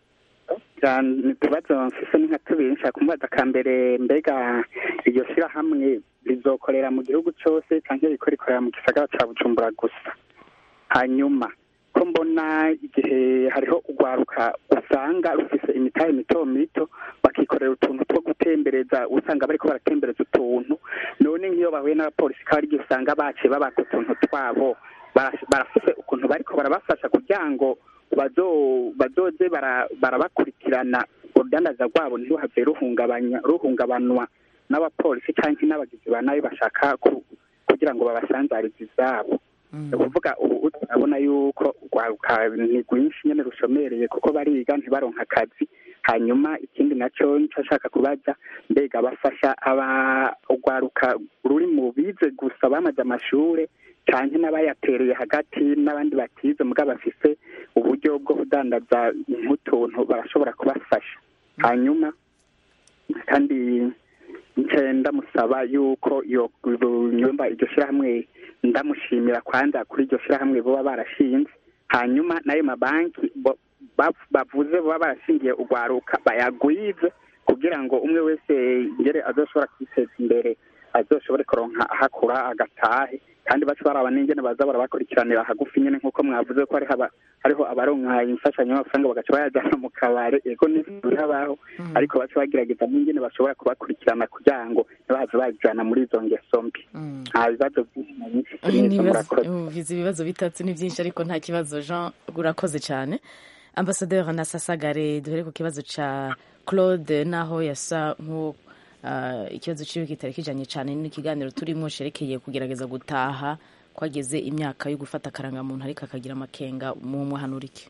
Tubazo mfise nka tubiri nshaka kumubaza kambere mbega iryo shira hamwe rizokorera mu gihugu cyose cyangwa rikorera mu gisagara ca Bujumbura gusa. Hanyuma ko mbona igihe hariho ugwaruka usanga rufise imitahe mito bakikorera utuntu two gutembereza usanga bariko baratembereza utuntu none nk'iyo bahuye n'abapolisi kandi usanga baciye babaka utuntu twabo barafise ukuntu bariko barabafasha kugira ngo bazoze barabakurikirana urudandaza rwabo ntiruhave ruhungabanwa n'abapolisi cyangwa n'abagizi ba nabi bashaka kugira ngo babasanzarize izabo. Kuvuga ubu urabona yuko ugwaruka ni rwinshi nyene rushomereye kuko bariga ntibaronka akazi. Hanyuma ikindi naco nshaka kubaza mbega bafasha ugwaruka ruri mu bize gusa bamaze amashure canke n'abayatereye hagati n'abandi batize mugabo bafise uburyo bwo kudandaza nk'utuntu barashobora kubafasha. Hanyuma kandi ndamusaba yuko iyo nyumba iryo shirahamwe ndamushimira kwanza kuri iryo shirahamwe boba barashinze. Hanyuma nayo mabanki bavuze boba barashingiye ugwaruka bayagwize kugira ngo umwe wese ngere azoshobora kwiteza imbere azoshobore kuronka ahakura agatahe kandi bacu baraba n'ingene baza barabakurikiranira hagufi nyene nk'uko mwavuze ko hariho abaronka imfashanyo y'amafaranga bagaca bayajana mu kabare ego n'ibirabaho ariko bacu bagerageza n'ingene bashobora kubakurikirana kugira ngo ntibaze bajana muri izo ngeso mbi. Nta bibazo byinshi ibibazo bitatse ni byinshi ariko nta kibazo. Jean urakoze cyane. Ambassadeur Nasasagare, duhere ku kibazo ca Claude naho yasa nko ikibazo ciwe kitari kijanye cyane n'ikiganiro turimo sherekeye kugerageza gutaha kwageze imyaka yo gufata karangamuntu ariko akagira amakenga mu muhanura iki?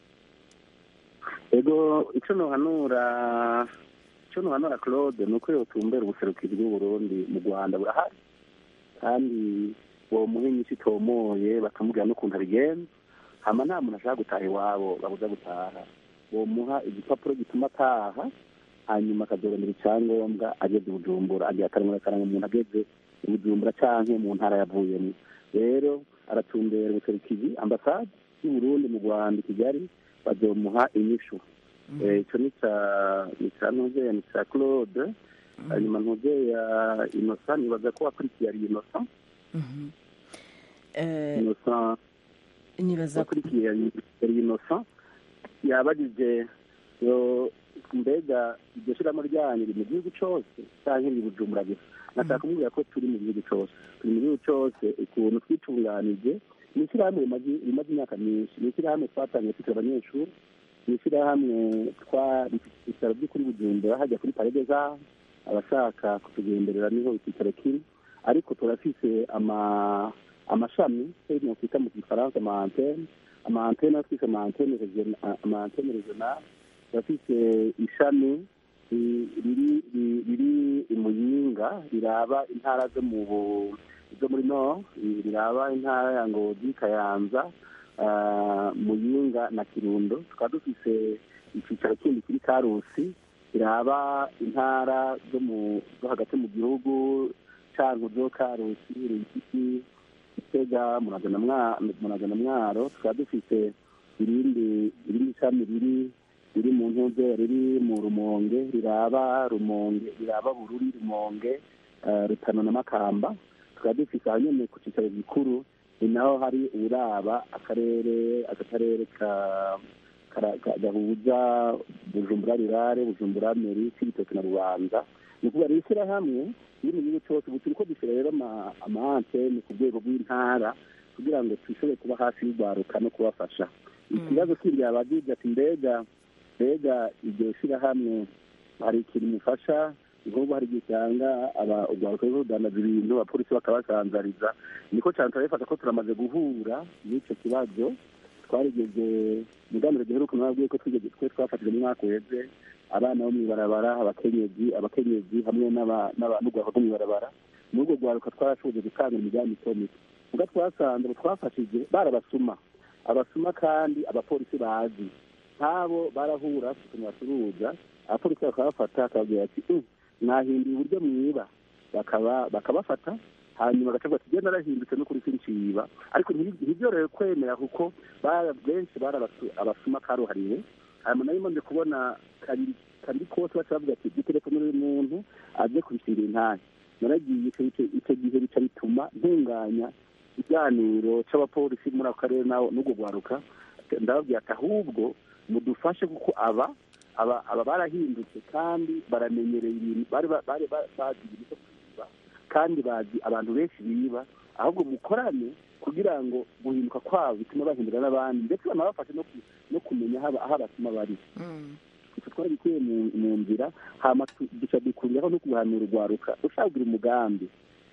Ego ico nohanura Claude nuko yotumbera ubuserukiro bw'u Burundi mu Rwanda burahari kandi uwo muhinyi citomoye bakamubwira n'ukuntu abigenza hama nta muntu ashaka gutaha iwabo babuza gutaha bomuha igipapuro gituma ataha hanyuma akazorondera icyangombwa ageze Bujumbura agiye akaramura umuntu ageze Bujumbura canke mu ntara yavuyemo rero aratumbera ubuserukizi ambasade y'u Burundi mu Rwanda i Kigali bazomuha inyishu ico ni ca ntuzeya ni ca Claude hanyuma ntuzeya Innocent nibaza ko wakurikiye ari Innocent Innocent nibaza wakurikiye ari Innocent yabajije mbega iryo shiramo ryanyu riri mu gihugu cose canke riri Bujumbura gusa nashaka kumubwira ko turi mu gihugu cose turi mu gihugu cose ukuntu twitunganije ni ishyirahamwe rimaze imyaka myinshi ni ishyirahamwe twatangiye tukiri abanyeshuri ni ishyirahamwe rifite ibitaro byo kuri Bujumbura hajya kuri Paredeza abashaka kutugenderera niho ikitaro kiri ariko turafise amashami mu kwita mu gifaransa ama-antenne twise ama-antenne regional turafise ishami riri i Muyinga riraba intara zo muri Nord riraba intara ya Ngozi Kayanza Muyinga na Kirundo tukaba dufise icyicaro kindi kiri Karusi riraba intara zo hagati mu gihugu Cankuzo Karusi Ruyigi Gitega Munaga na Mwaro tukaba dufise irindi shami riri mu ntuze riri mu Rumonge riraba Bururi Rumonge Rutana na Makamba tukaba dufise hanyuma ku cyicaro gikuru ni naho hari uraba akarere gahuza Bujumbura Rurare Bujumbura Meri Cibitoke na Rubanza ni ukuvuga rero ishyirahamwe riri mu gihugu cyose ubu turiko dushyira rero ama-antenne ku rwego rw'intara kugira ngo twishobore kuba hafi y'urwaruka no kubafasha ikibazo kindi yabajije ati mbega iryo shyirahamwe hari ikintu mufasha nk'ubu hari igihe usanga urwaruka rwo rudandaza ibintu abapolisi bakabasanzariza niko cyane turabifata ko turamaze guhura n'icyo kibazo twarigeze muganiro giheruka nababwiye ko twe twafatije mu mwaka uheze abana bo mw'ibarabara abakenyezi hamwe n'urwaruka rwo mw'ibarabara n'urwo rwaruka twarashoboye gutanga imigambi itomito ubwo twasanze twafashije barabasuma abasuma kandi abapolisi bazi nk'abo barahura tukuntu bacuruza abapolisi bakabafata bakababwira ati mwahinduye uburyo mwiba bakabafata hanyuma bagacavuga ati genda arahindutse no kuri sinciba ariko ntibyorohewe kwemera kuko benshi bari abasuma karuhariwe hanyuma nayo imaze kubona kabiri kose bacavuga ati dutelefone umuntu aje kubishyira intahe naragiye icyo gihe bica bituma ntunganya ikiganiro c'abapolisi muri ako karere n'ubwo rwaruka ndababwira ati ahubwo mudufashe kuko aba barahindutse kandi baramenyereye ibintu bari bazi ibintu byo kwiba kandi bazi abantu benshi biba ahubwo mukorane kugira ngo guhinduka kwabo bituma bahindura n'abandi ndetse banabafashe no kumenya aho abasuma bari icyo twarabikuye mu nzira hama duca dukuriraho no kuganira urwaruka ushagira umugambi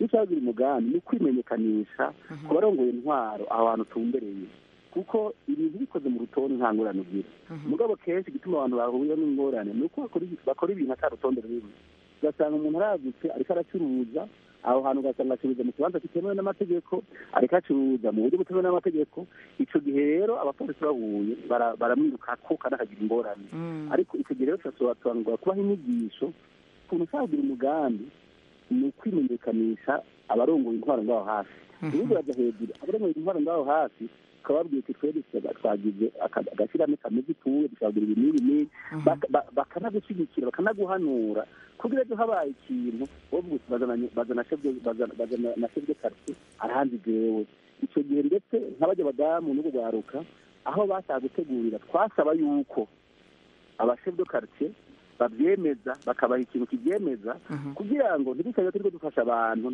ni ukwimenyekanisha ku barongoye intwaro aho hantu tumbereye kuko ibintu bikoze mu rutonde nta ngorane ugira mugabo kenshi igituma abantu bahuye n'ingorane ni uko bakora ibintu atari urutonde rumwe ugasanga umuntu aragutse ariko aracuruza aho hantu ugasanga acuruza mu kibanza kitemewe n'amategeko ariko acuruza mu buryo butemewe n'amategeko icyo gihe rero abapolisi bahuye baramwirukako kandi akagira ingorane ariko icyo gihe rero turasobanurwa kubaho inyigisho ukuntu usagira umugambi ni ukwimenyekanisha abarongoye intwaro ngaho hafi ubundi bajya hejuru abarongoye intwaro ngaho hafi ukababwira ati twebwe twagize agashyiramo kameze ituwe dushobora ibi n'ibi bakanagushyigikira bakanaguhanura kugira ngo habaye ikintu wowe bazana shebwe karitsiye arahanze jewe icyo gihe ndetse nk'abajya badamu n'ubwo rwaruka aho bashaka gutegurira twasaba yuko abashebwe karitsiye babyemeza bakabaha ikintu kibyemeza kugira ngo ntibikabe turiko dufasha abantu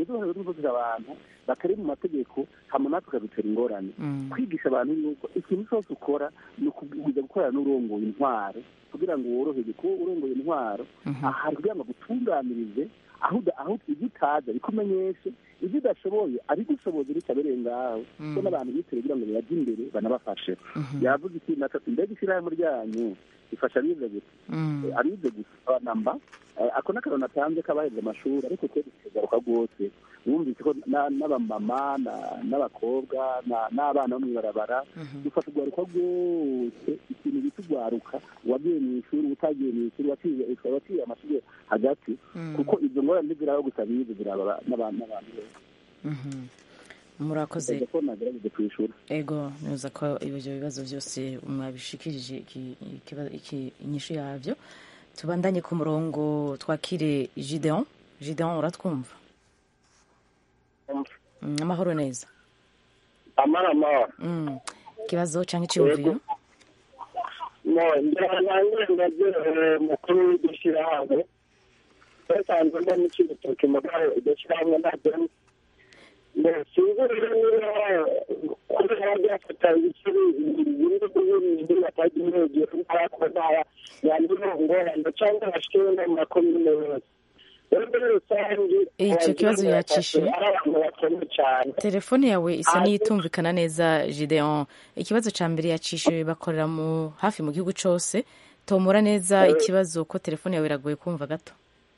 batari mu mategeko hama natwe tukadutera ingorane kwigisha abantu yuko ikintu cyose ukora ni ukuza gukorana n'urongoye intwaro kugira ngo woroherwe kuba urongoye intwaro ahari kugira ngo agutunganirize aho ibyo utaza bikumenyeshe ibyo udashoboye abigushoboza bitabereye ngaho kuko n'abantu biteye kugira ngo bajye imbere banabafashe yavuze ikintu atatu mbega ishyirahamwe ryanyu ifasha abize gusa abize gusa namba ako n'akantu natanze k'abaheze amashuri ariko twese tukagaruka rwose wumvise ko n'abamama n'abakobwa n'abana bo mw'ibarabara dufasha urwaruka rwose ikintu bita urwaruka uwagiye mu ishuri utagiye mu ishuri waciye amashuri hagati kuko izo ngorane ntiziraba gusa bize ziraba n'abantu bose murakoze nagerageje kwishura ego neza ko ibyo bibazo byose mwabishikirije inyishu yabyo tubandanye ku murongo twakire Gideon uratwumva amahoro neza amahoro ikibazo cyangwa icyumviro ngira mukuru w'idushyirahamwe basanzwe mo n'ikibitoki mugabo idushyirahamwe ntabyo sinzi rero niba kubera byafata ibikiri ibindi batagira intege ntarakora yandimo ngorane cyangwa bashyireho n'amakomine yose icyo kibazo yacishe telefone yawe isa n'iyitumvikana neza Gideon ikibazo cya mbere yacishe bakorera hafi mu gihugu cyose tomora neza ikibazo ko telefone yawe iragoye kumva gato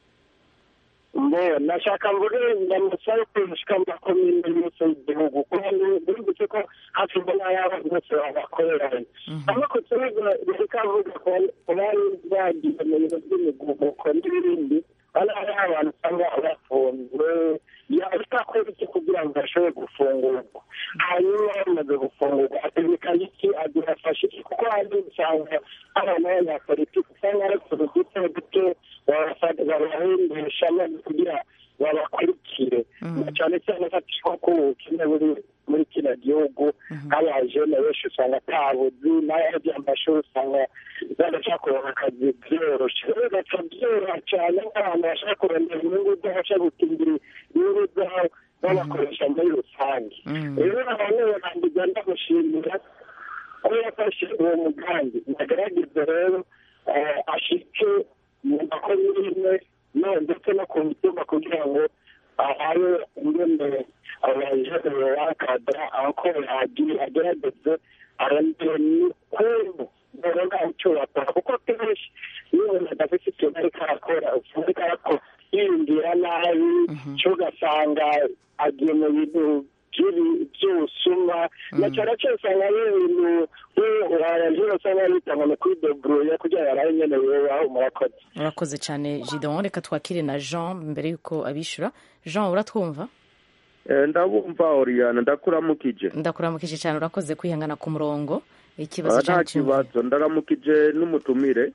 nashaka mvuge ndamusaba kwishika mu makomine yose y'igihugu kuko ko hafi mbona y'abantu bose bakoreranye ariko ku kibazo reka avuga ko bari bagiye mu bintu by'imiguguko n'ibindi hano hari abantu usanga bafunzwe yahita akora iki kugira ngo ashobore gufungurwa hanyuma bamaze gufungurwa ategeka iki adufasha iki kuko hari usanga abana b'abanyapolitiki usanga ari ku duto duto babahembesha maze kugira babakurikire cyane cyane afatishwa ko ubukene buri muri kino gihugu nk'abajene benshi usanga atabuzi n'ayajya amashuri usanga badashaka kuronka akazi byoroshe bigaca byoroha cyane nk'abantu bashaka kurondera inyungu zabo bashaka gutimbira inyungu zabo babakoresha muri rusange rero abantu barangiza ndagushimira ko yafashe uwo mugambi nagerageza rero ashike mu makomine ndetse no ku mitumba kugira ngo ahaye ingene abajene bakadra abakorera agerageze arondera n'ukuntu baronka icyo bakora kuko kenshi iyo umuntu adafite ikintu ariko arakora usanga ariko yiyumvira nabi cyo ugasanga agiye mu bintu by'ubusuma na cyane cyane usanga ari ibintu urajura usanga yitanga mu kwideburuya kugira ngo arabe nyene aho murakoze urakoze cyane Gideon reka twakire na Jean mbere yuko abishura Jean uratwumva ndabumva Oriana ndakuramukije cyane urakoze kwihangana ku murongo ikibazo nta kibazo ndaramukije n'umutumire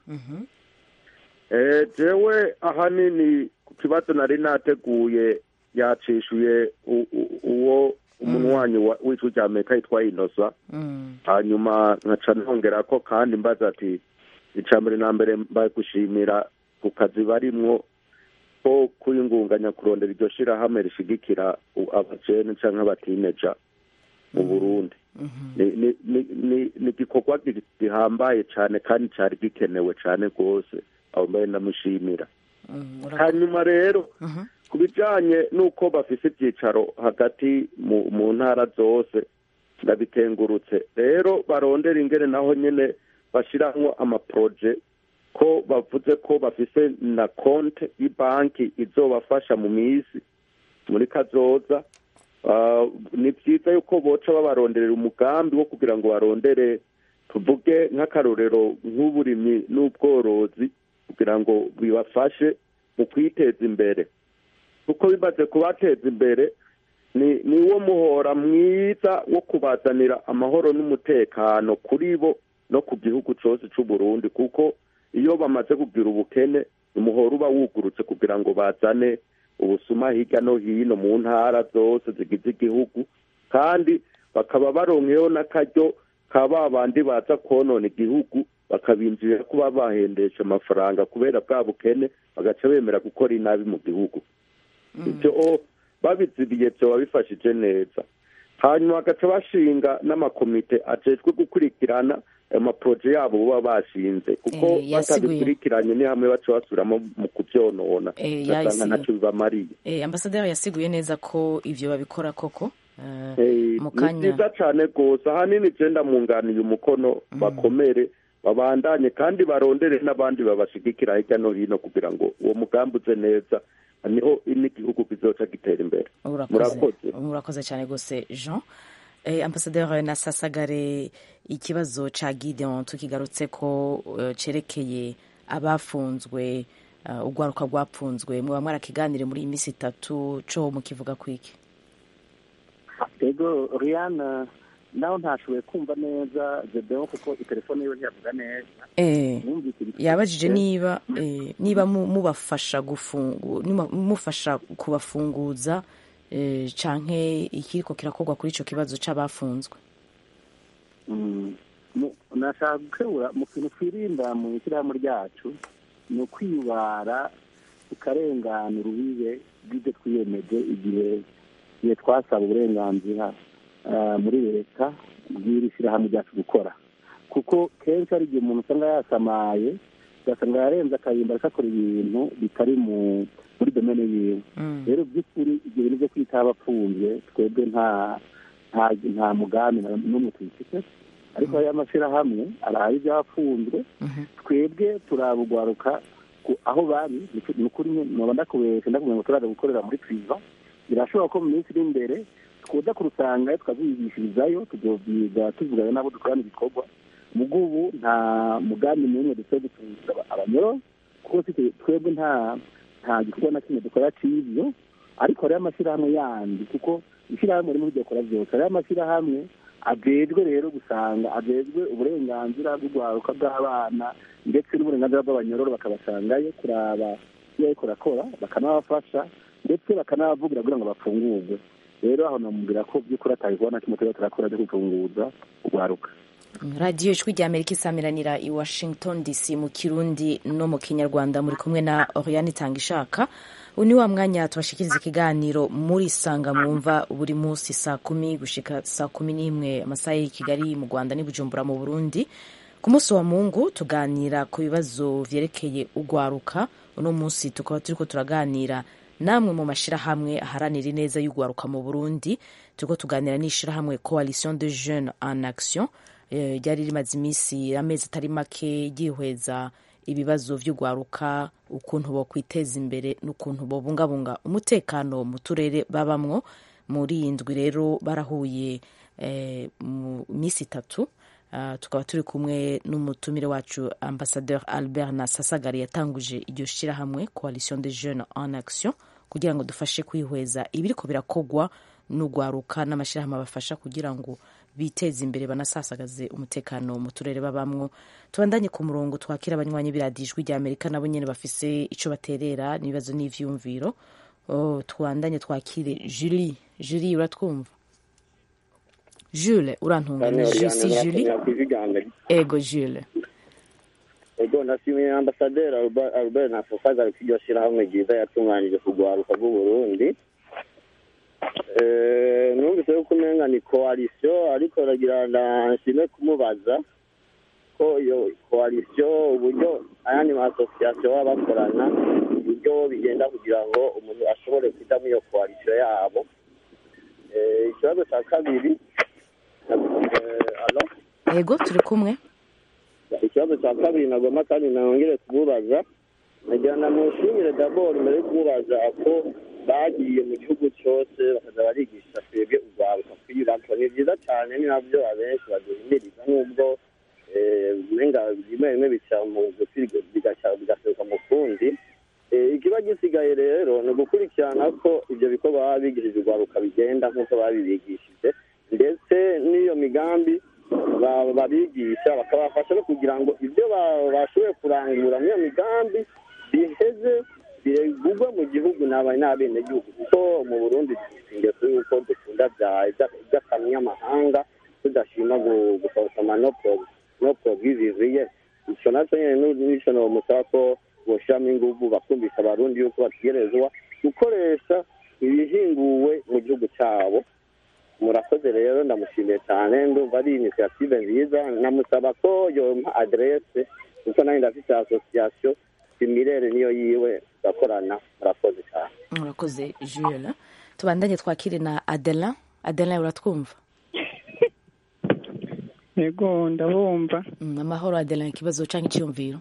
jewe ahanini ku kibazo nari nateguye yacishuye uwo umunwanyi w'ijwi rya Amerika yitwa Inosa hanyuma nkaca ntongera ko kandi mbaza ati icambere na mbere mbagushimira ku kazi barimwo ko kuyingunganya kurondera iryo shirahamwe rishigikira abajene canke abatineja mu Burundi ni igikorwa gihambaye cane kandi cari gikenewe cane rwose aho mbaye ndamushimira hanyuma rero ku bijanye n'uko bafise ibyicaro hagati mu ntara zose ndabitengurutse rero barondera ingene naho nyene bashiramwo amaproje ko bavuze ko bafise na konte y'ibanki izobafasha mu misi muri kazoza ni byiza yuko boca babaronderera umugambi wo kugira ngo barondere tuvuge nk'akarorero nk'uburimyi n'ubworozi kugira ngo bibafashe mu kwiteza imbere kuko bimaze kubateza imbere ni wo muhora mwiza wo kubazanira amahoro n'umutekano kuri bo no ku gihugu cyose cy'u Burundi kuko iyo bamaze kugira ubukene umuhora uba wugurutse kugira ngo bazane ubusuma hirya no hino mu ntara zose zigize igihugu kandi bakaba baronkeho n'akaryo ka babandi baza konona igihugu bakabinjirira kuba bahendesha amafaranga kubera bwa bukene bagaca bemera gukora inabi mu gihugu ibyo babizibiye byoba bifashije neza hanyuma bagaca bashinga n'amakomite ajejwe gukurikirana amaproje yabo baba bashinze kuko batabikurikiranye ni hamwe baca basubiramo mu kubyonona ugasanga ntacyo bibamariye. Ambasaderi yasiguye neza ko ivyo babikora koko mu kanya. Ni byiza cyane rwose, ahanini genda munganiye umukono bakomere babandanye kandi barondere n'abandi babashigikira hirya no hino kugira ngo uwo mugambi uze neza, niho n'igihugu kizoca gitera imbere. Murakoze cyane rwose Jean. Ambasaderi Nasasagare, ikibazo ca Gideon tukigarutse ko cerekeye abafunzwe, urwaruka rwapfunzwe, muba mwarakiganire muri imisi 3 co mukivuga kwiki? Ego Rihanna naho ntashoboye kumva neza Gedeon kuko telefone yiwe ntiyavuga neza. Yabajije niba mubafasha mufasha kubafunguza canke ikiriko kirakorwa kuri ico kibazo c'abafunzwe. Nashaka gukebura mu kintu twirinda mu ishyirahamwe ryacu ni ukwibara tukarengana urubibe rw'ibyo twiyemeje igihe twasaba uburenganzira muri leta bw'iri shyirahamwe ryacu gukora, kuko kenshi hari igihe umuntu usanga yasamaye ugasanga yarenze akayimba akakora ibintu bitari muri domene yiwe. Rero by'ukuri ibyo bintu byo kwita abapfunzwe twebwe nta mugambi n'umwe tubifite, ariko hariyo amashyirahamwe araye iby'abafunzwe, twebwe turabugwaruka aho bari. Ni ukuri noba ndakubesha ndakubwira ngo turaza gukorera muri priva, birashobora ko mu minsi iri imbere twoza kurusanga tukazigishirizayo tuzobyiga tuvugana nabo dukorana ibikorwa. Mugo ubu nta mugambi n'umwe dufite gufunga abanyoro kuko twebwe nta gikorwa na kimwe dukora cy'ibyo, ariko hariyo amashyirahamwe yandi, kuko ishyirahamwe rimwe ryakora byose. Hariyo amashyirahamwe ajejwe rero gusanga ajejwe uburenganzira bw'urwaruka bw'abana ndetse n'uburenganzira bw'abanyororo, bakabasangayo kuraba iyo ariko rakora, bakanabafasha ndetse bakanabavugira kugira ngo bafungurwe. Rero aho namubwira ko by'ukuri atabibona kimwe turakora cyo gufunguza urwaruka. Radio Ijwi ry'Amerika isamiranira i Washington DC mu Kirundi no mu Kinyarwanda. Muri kumwe na Oriane Tangishaka. Uni wa mwanya tubashikiriza ikiganiro muri sanga mwumva buri munsi 10 gushika 11 amasaha ya Kigali mu Rwanda ni Bujumbura mu Burundi. Ku munsi wa Mungu tuganira ku bibazo vyerekeye urwaruka. Uno munsi tukaba turiko turaganira namwe mu mashirahamwe aharanira neza y'urwaruka mu Burundi. Turiko tuganira n'ishirahamwe Coalition de Jeunes en Action ryari rimaze imisi amezi atari make ryihweza ibibazo vy'urwaruka, ukuntu bo kwiteza imbere n'ukuntu bo bungabunga umutekano mu turere babamwo. Muri indwi rero barahuye mu misi 3. Tukaba turi kumwe n'umutumire wacu Ambassadeur Albert Nasasagare yatanguje iryo shirahamwe Coalition de Jeunes en Action kugira ngo dufashe kwihweza ibiriko birakogwa n'urwaruka n'amashirahamwe bafasha kugira ngo biteze imbere banasasagaze umutekano mu turere babamwo. Tubandanye ku murongo twakira abanywanyi biradijwe rya Amerika nabo nyene bafise ico baterera n'ibibazo n'ivyumviro. Twandanye twakire Julie uratwumva? Jules urantunga? Si Julie? Ego Jules. Ego nashimiye Ambassadeur Albert Nasasagare kw'iryo shirahamwe ryiza yatunganije kugwaruka bw'u Burundi. Numvise yuko umenga ni coalition, ariko ragira nshime kumubaza ko iyo coalition uburyo ayandi ma association baba bakorana, uburyo bigenda kugira ngo umuntu ashobore kuja muri iyo coalition yabo. Ikibazo cya kabiri, Ego turi kumwe. Ikibazo cya kabiri nagomba kandi nongere kumubaza, nagira namushimire d'abord mbere yo kumubaza ko bagiye mu gihugu cyose bakaza barigisha twebwe urwaruka kwiyubaka. Ni byiza cyane, ni nabyo abenshi baduhimiriza, nubwo umenga bimwe bica mu bigaseruka mu kundi. Ikiba gisigaye rero ni ugukurikirana ko ibyo bikorwa baba bigishije urwaruka bigenda nk'uko babibigishije, ndetse n'iyo migambi babigisha bakabafasha no kugira ngo ibyo bashoboye kurangura muri iyo migambi biheze biregurwe mu gihugu n'abenegihugu, kuko mu Burundi dushingiye kuri yuko dukunda by'akanyamahanga, tudashima gusoma no progressive. Icyo nacyo nyine n'icyo nomusaba ko boshiramo inguvu bakumvisha abarundi yuko bategerezwa gukoresha ibihinguwe mu gihugu cyabo, murakoze rero ndamushimiye cyane ndumva ari initiative nziza namusaba ko yompa adresse kuko nanjye ndafite association simirere niyo yiwe tugakorana murakoze cyane. Murakoze Jules. Tubandanye twakire na Adelin uratwumva? Yego ndabumva. Amahoro Adelin, ikibazo canke icyumviro?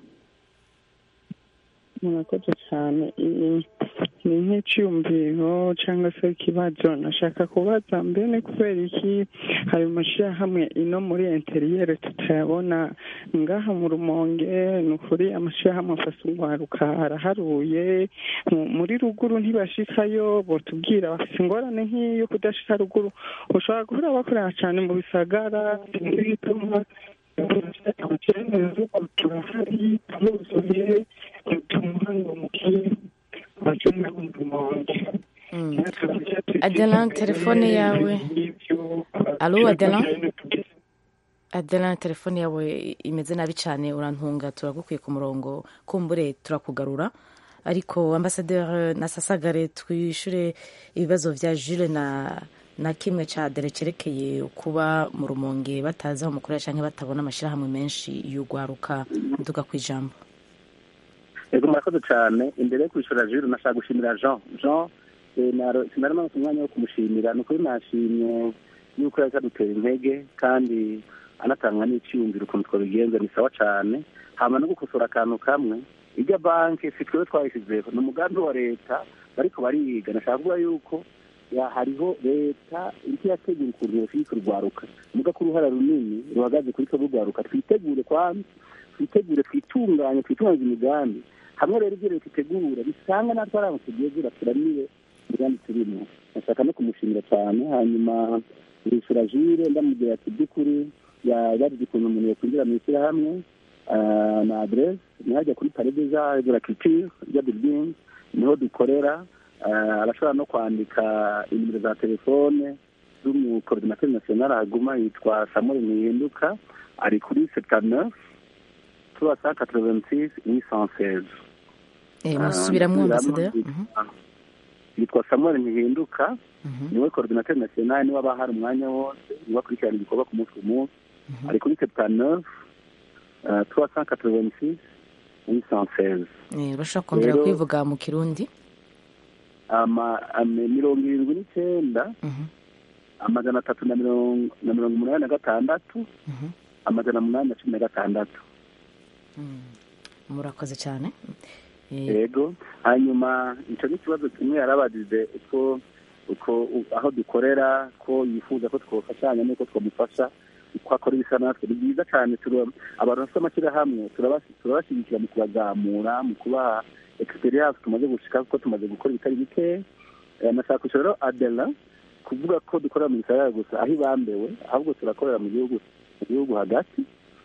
Murakoze cyane. Ni nk'icyumviro cyangwa se ikibazo nashaka kubaza mbene kubera iki hari amashyirahamwe ino muri interiyeri tutayabona ngaha mu Rumonge. Ni ukuri amashyirahamwe afasha urwaruka araharuye, muri ruguru ntibashikayo, botubwira bafite ingorane nk'iyo kudashika ruguru, ushobora guhora bakorera cyane mu bisagara bituma amakerezo turahari tuzuye tumuhanga mukiri Adelan, telefone yawe. Alo Adelan, telefone yawe imeze nabi cyane, urantunga, turagukwiye ku murongo, kumbure turakugarura. Ariko Ambassadeur Nasasagare, twishure ibibazo vya Jules na kimwe ca Adele cerekeye kuba mu Rumonge bataza mu mukoresha canke batabona amashirahamwe menshi y'ugwaruka, nduga kwijambo. Ego murakoze cyane. Imbere yo kwishura Jules nashaka gushimira Jean sinarimo umwanya wo kumushimira, nukuri nashimye yuko yakadutera intege kandi anatanga n'icyumviro ukuntu twabigenza, ni sawa cyane. Hama no gukosora akantu kamwe, ijya banki si twe twayishyizeho, ni umugambi wa leta bariko bariga. Nashaka kuvuga yuko hariho leta iriko yategura ukuntu yoshika urwaruka, muga ko uruhara runini ruhagaze kuri twe rwaruka. Twitegure twitunganye imigambi hamwe. Rero ibyo leta itegura bisanga natwe ari abatugezera turamire imigambi turimo. Nashaka no kumushimira cyane. Hanyuma yishura Jules ndamubwira ati by'ukuri yabaje ukuntu umuntu yakwinjira mu ishyirahamwe na adresse nihajya kuri Paredeja de la Culture ya building niho dukorera. Arashobora no kwandika inimero za telefone z'umukoordinateur national haguma yitwa Samuel Ntihinduka, ari kuri 79 386 816. Musubiramwo Ambassadeur. Yitwa Samuel Ntihinduka, niwe coordinateur national, niwe abahari umwanya wose, niwe akurikirana ibikorwa ku munsi ku munsi. Ari kuri 79 386 816. Urashobora kongera kwivuga mu Kirundi? 79 amajana 386 amajana 816. Murakoze cyane. Yego. Hanyuma icyo ni ikibazo kimwe yarabajije uko aho dukorera ko yifuza ko twafashanya n'uko twamufasha uko akora ibisa natwe. Ni byiza cyane. Abantu bafite amashyirahamwe turabashyigikira mu kubazamura, mu kubaha experience tumaze gushika, kuko tumaze gukora ibitari bike. Nashaka gushora rero Adela kuvuga ko dukorera mu gisagara gusa aho ibambewe, ahubwo turakorera mu gihugu hagati.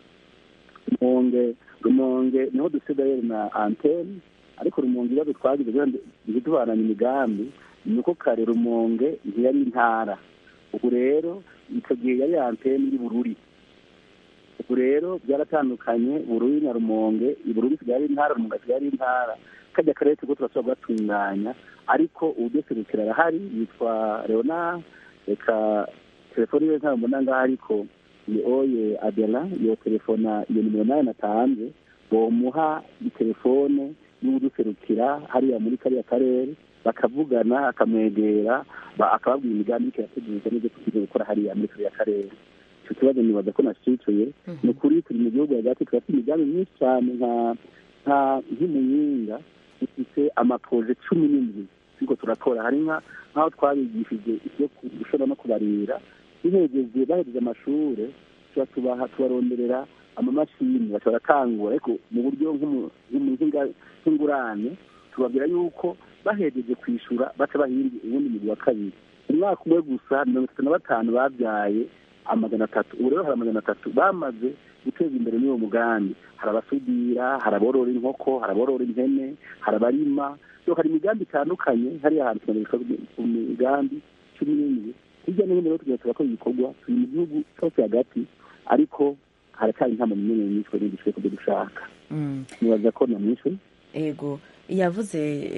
Rumonge niho dusigaye na antenne, ariko Rumonge ibibazo twagize ntitubananye imigambi ni uko kare Rumonge ntiyari intara. Ubu rero icyo gihe yari antenne iri Bururi. Ubu rero byaratandukanye, Bururi na Rumonge. Bururi sigaye intara, Rumonge sigaye intara. Kajya karere tuko turashobora kugatunganya, ariko uburyo serukira arahari yitwa Leona. Reka telefoni ye ntabwo mbona ngaho, ariko ni oye Adela iyo telefona iyo nimero nayo natanze, bomuha telefone y'uduserukira hariya muri kariya karere, bakavugana akamwegera akababwira imigambi yateguye n'ibyo tugiye gukora hariya muri kariya karere. Icyo kibazo nibaza ko nashicuye. Ni ukuri turi mu gihugu hagati, turafite imigambi myinshi cyane nk'Imuyinga dufite amaproje 17 ariko turakora. Hari nk'aho twabigishije ibyo gushobora no kubarira, bahejeje amashuri tubaronderera amamashini bashobora kangura, ariko mu buryo nk'ingurane tubabwira yuko bahejeje kwishura baca bahinga ubundi mugwi wa kabiri. Umwaka umwe gusa 35 babyaye 300. Ubu rero hari 300 bamaze guteza imbere n'uwo mugambi. Hari abasudira, hari aborora inkoko, hari aborora impene, hari abarima. Hari imigambi itandukanye hariya hantu tumaze ku migambi 17. Hirya no hino tugiye turakora ibikorwa, turi mu gihugu cyose hagati, ariko haracyari intama nyinshi n'ibishwe kubyo dushaka. Nibaza ko namwishe. Ego yavuze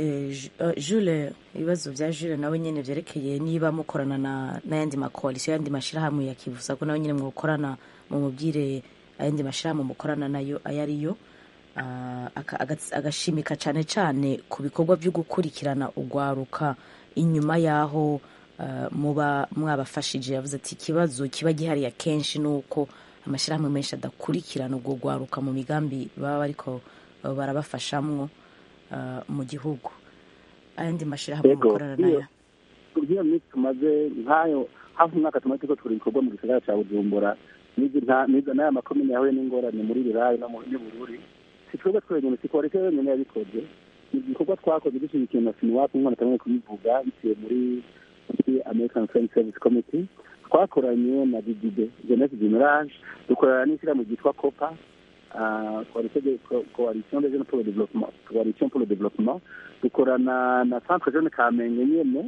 Jules, ibibazo bya Jules nawe nyine byerekeye niba mukorana n'ayandi makoalisiyo y'andi mashyirahamwe, yakivuza ko nawe nyine mwakorana mu mubwire ayandi mashyirahamwe mukorana nayo ayo ariyo, agashimika cyane cyane ku bikorwa byo gukurikirana ugwaruka inyuma y'aho muba mwabafashije. Yavuze ati ikibazo kiba gihari akenshi ni uko amashyirahamwe menshi adakurikirana ubwo gwaruka mu migambi baba bariko barabafashamwo mu gihugu. Ayandi mashyirahamwe mukorana nayo iyo minsi tumaze nk'ayo hafi umwaka tumaze turiko tukora ibikorwa mu gisagara cya Bujumbura nizo n'aya makomine yahuye n'ingorane muri Rurayi no muri Bururi, si twebwe twenyine, si koalisiyo yonyine yabikoze, ni igikorwa twakoze dushyigikiye na FINWAP nk'uko natangiye kubivuga biciye muri American Friends Service Committee, twakoranye na DDD Jeunesse Générale, dukorana n'ishyirahamwe ryitwa COPA, Coalition des Jeunes pour le Développement, Coalition pour le Développement, dukorana na Centre Jeune Kamenge nyene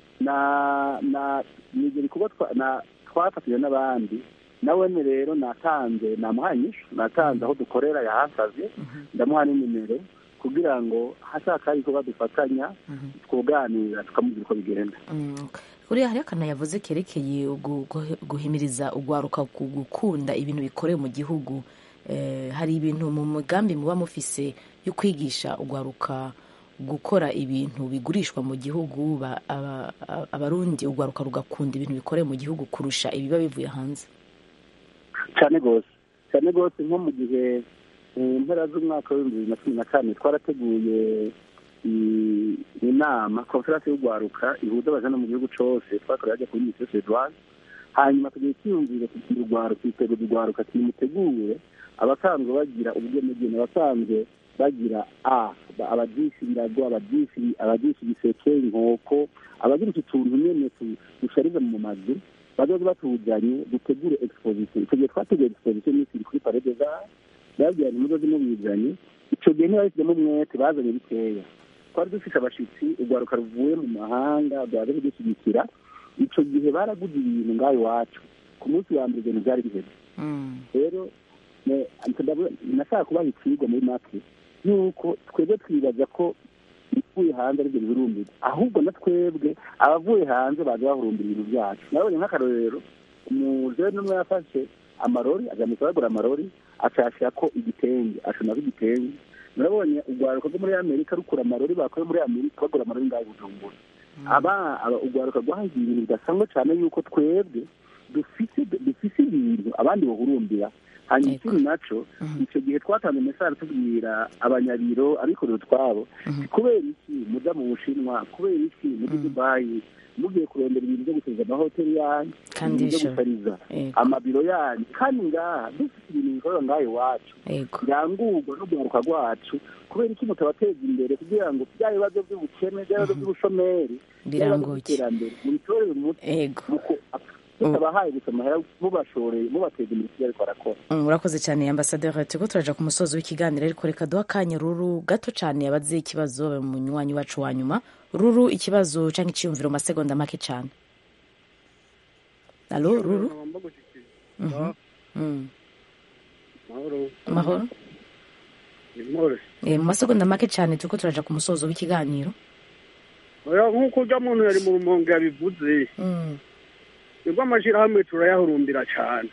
na nigera ibikorwa twafatanya n'abandi. Nawe rero natanze aho dukorera yahasaze, ndamuha n'inimero kugira ngo hashaka ibikorwa dufatanya twuganira tukamubwira uko bigenda. Uriya hari akana yavuze kerekeye guhimiriza ugwaruka gukunda ibintu bikoreye mu gihugu. Hari ibintu mu mugambi muba mufise yo kwigisha ugwaruka gukora ibintu bigurishwa mu gihugu, abarundi ugwaruka rugakunda ibintu bikoreye mu gihugu kurusha ibiba bivuye hanze? cyane rwose nko mu gihe mpera z'umwaka w'2014 twarateguye inama konferanse y'ugwaruka ihuza abajana mu gihugu cose, twakorera ajya kuri Mission Edouard, hanyuma tugiye kwiyumvira kugira ugwaruka, twitego ugwaruka tumutegure abasanzwe bagira ubwenegihugu, abasanzwe bagira abagishi ibirago, abagishi ibiseke, inkoko, abagira utuntu nyene dushariza mu mazu, bazoze batujanye dutegure exposition. Icyo gihe twateguye exposition y'isi kuri Palais des Arts, babwiye ni muzoze mubizanye. Icyo gihe ntibashyizemo umwete, bazanye bikeya. Twari dufite abashitsi ugwaruka ruvuye mu mahanga baje kudushyigikira. Icyo gihe baraguze ibintu ngaho iwacu, ku munsi wa mbere ibintu byari biheze. Rero nashaka kubaha ikigwa muri make yuko twebwe twibaza ko ivuye hanze aribyo birumbira, ahubwo na twebwe abavuye hanze baza bahurumbira ibintu byacu. Nabonye nk'akarorero umujene n'umwe yafashe amarori, agamije bagura amarori, acashira ko igitenge, ashonako igitenge. Nabonye ugwaruka rwo muri Amerika rukura amarori bakoye muri Amerika bagura amarori ngaho Bujumbura. Ugwaruka rwahangiye ibintu bidasanzwe cyane yuko twebwe dufise ibintu abandi bahurumbira. Hanyuma ikindi naco, icyo gihe twatanze message tubwira abanyabiro abikorera utwabo, kubera iki muja mu Bushinwa, kubera iki muri Dubai, mugiye kurondera ibintu byo gusubiza amahoteli yanyu, kandi byo gusariza amabiro yanyu, kandi ngaha dufite ibintu bikorera ngaho iwacu birangurwa n'ugwaruka rwacu, kubera iki mutabateza imbere kugira ngo bya bibazo by'ubukene, bya bibazo by'ubushomeri biranguke mubitorere umuti tutabahaye gusomera mubashoreye mubateza imbere ibyo ariko barakora. Urakoze cyane Ambassadeur, turiko turaja ku musozo w'ikiganiro, ariko reka duha akanya Ruru gato cyane yabaze ikibazo mu nywanyi wacu wa nyuma. Ruru, ikibazo canke iciyumviro mu masegonda make cyane. Allo Ruru? Mahoro. Mu masegonda make cyane turiko turaja ku musozo w'ikiganiro. Oya, nkuko ujya muntu yari mu rumonge yabivuze, nibwo amashirahamwe turayahurumbira cyane,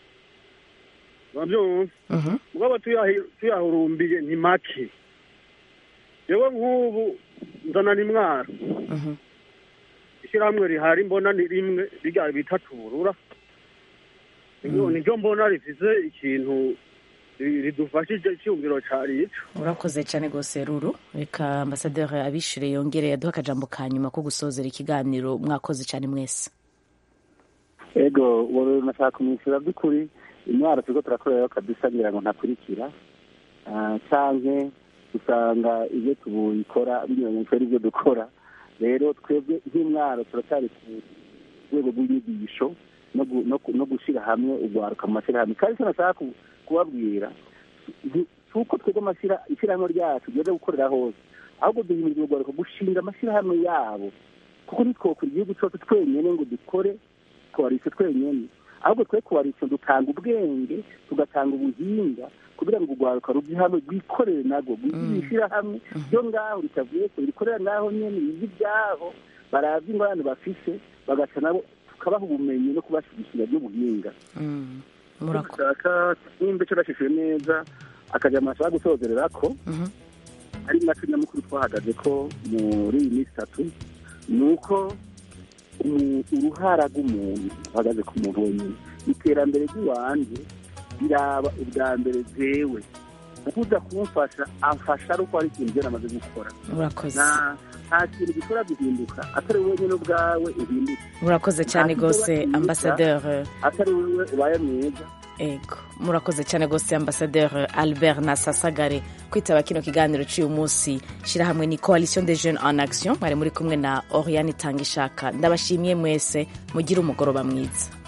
nabyo mugabo tuyahurumbiye ni make. Yewe nk'ubu nzana Mwaro, ishyirahamwe rihari mbona ni rimwe rijya bita Turura, niryo mbona rifise ikintu ridufashije icyumviro cyari ico. Urakoze cyane gose Ruru. Reka Ambassadeur abishire yongere yaduha akajambo ka nyuma ko gusozera ikiganiro. Mwakoze cyane mwese. Ego wowe nashaka kumwishyura by'ukuri Mwaro turiko turakorera kabisa ngira ngo ntakurikira canke usanga ibyo tubikora binyuranye n'ibyo dukora. Rero twebwe nk'Imwaro turacyari ku rwego rw'inyigisho no gushyira hamwe ugwaruka mu mashyirahamwe. Kandi nashaka kubabwira suko twebwe ishyirahamwe ryacu tugeze gukorera hose, ahubwo duhimiriza ugwaruka gushinga amashyirahamwe yabo, kuko nitwokora igihugu cyose twenyene ngo dukore koalisiyo twenyene, ahubwo twe kubarisha dutanga ubwenge tugatanga ubuhinga kugira ngo urwaruka rujye hamwe rwikorere narwo rwishyira hamwe ryo ngaho ritavuye ko rikorera ngaho nyene bizi ibyaho baravye ingorane bafise bagaca nabo tukabaha ubumenyi no kubashyigikira by'ubuhinga murashaka nimba ico bashishije neza akajambo ashaka gusozerera ko ari nacyo nyamukuru twahagaze ko muri iyi minsi itatu ni uko uruhara rw'umuntu uhagaze ku muntu wenyine iterambere ry'iwanjye biraba ubwa mbere jewe ukuza kumfasha amfasha ari uko hari ikintu byo namaze gukora nta kintu gishobora guhinduka atari wowe nyine ubwawe uhindutse murakoze cyane rwose ambasaderi atari wowe ubaye mwiza ego murakoze cyane rwose ambasaderi Albert Nasasagare kwitaba kino kiganiro cy'uyu munsi shyirahamwe ni Coalition des Jeunes en Action mwari muri kumwe na Oriane Tangishaka ndabashimiye mwese mugire umugoroba mwiza.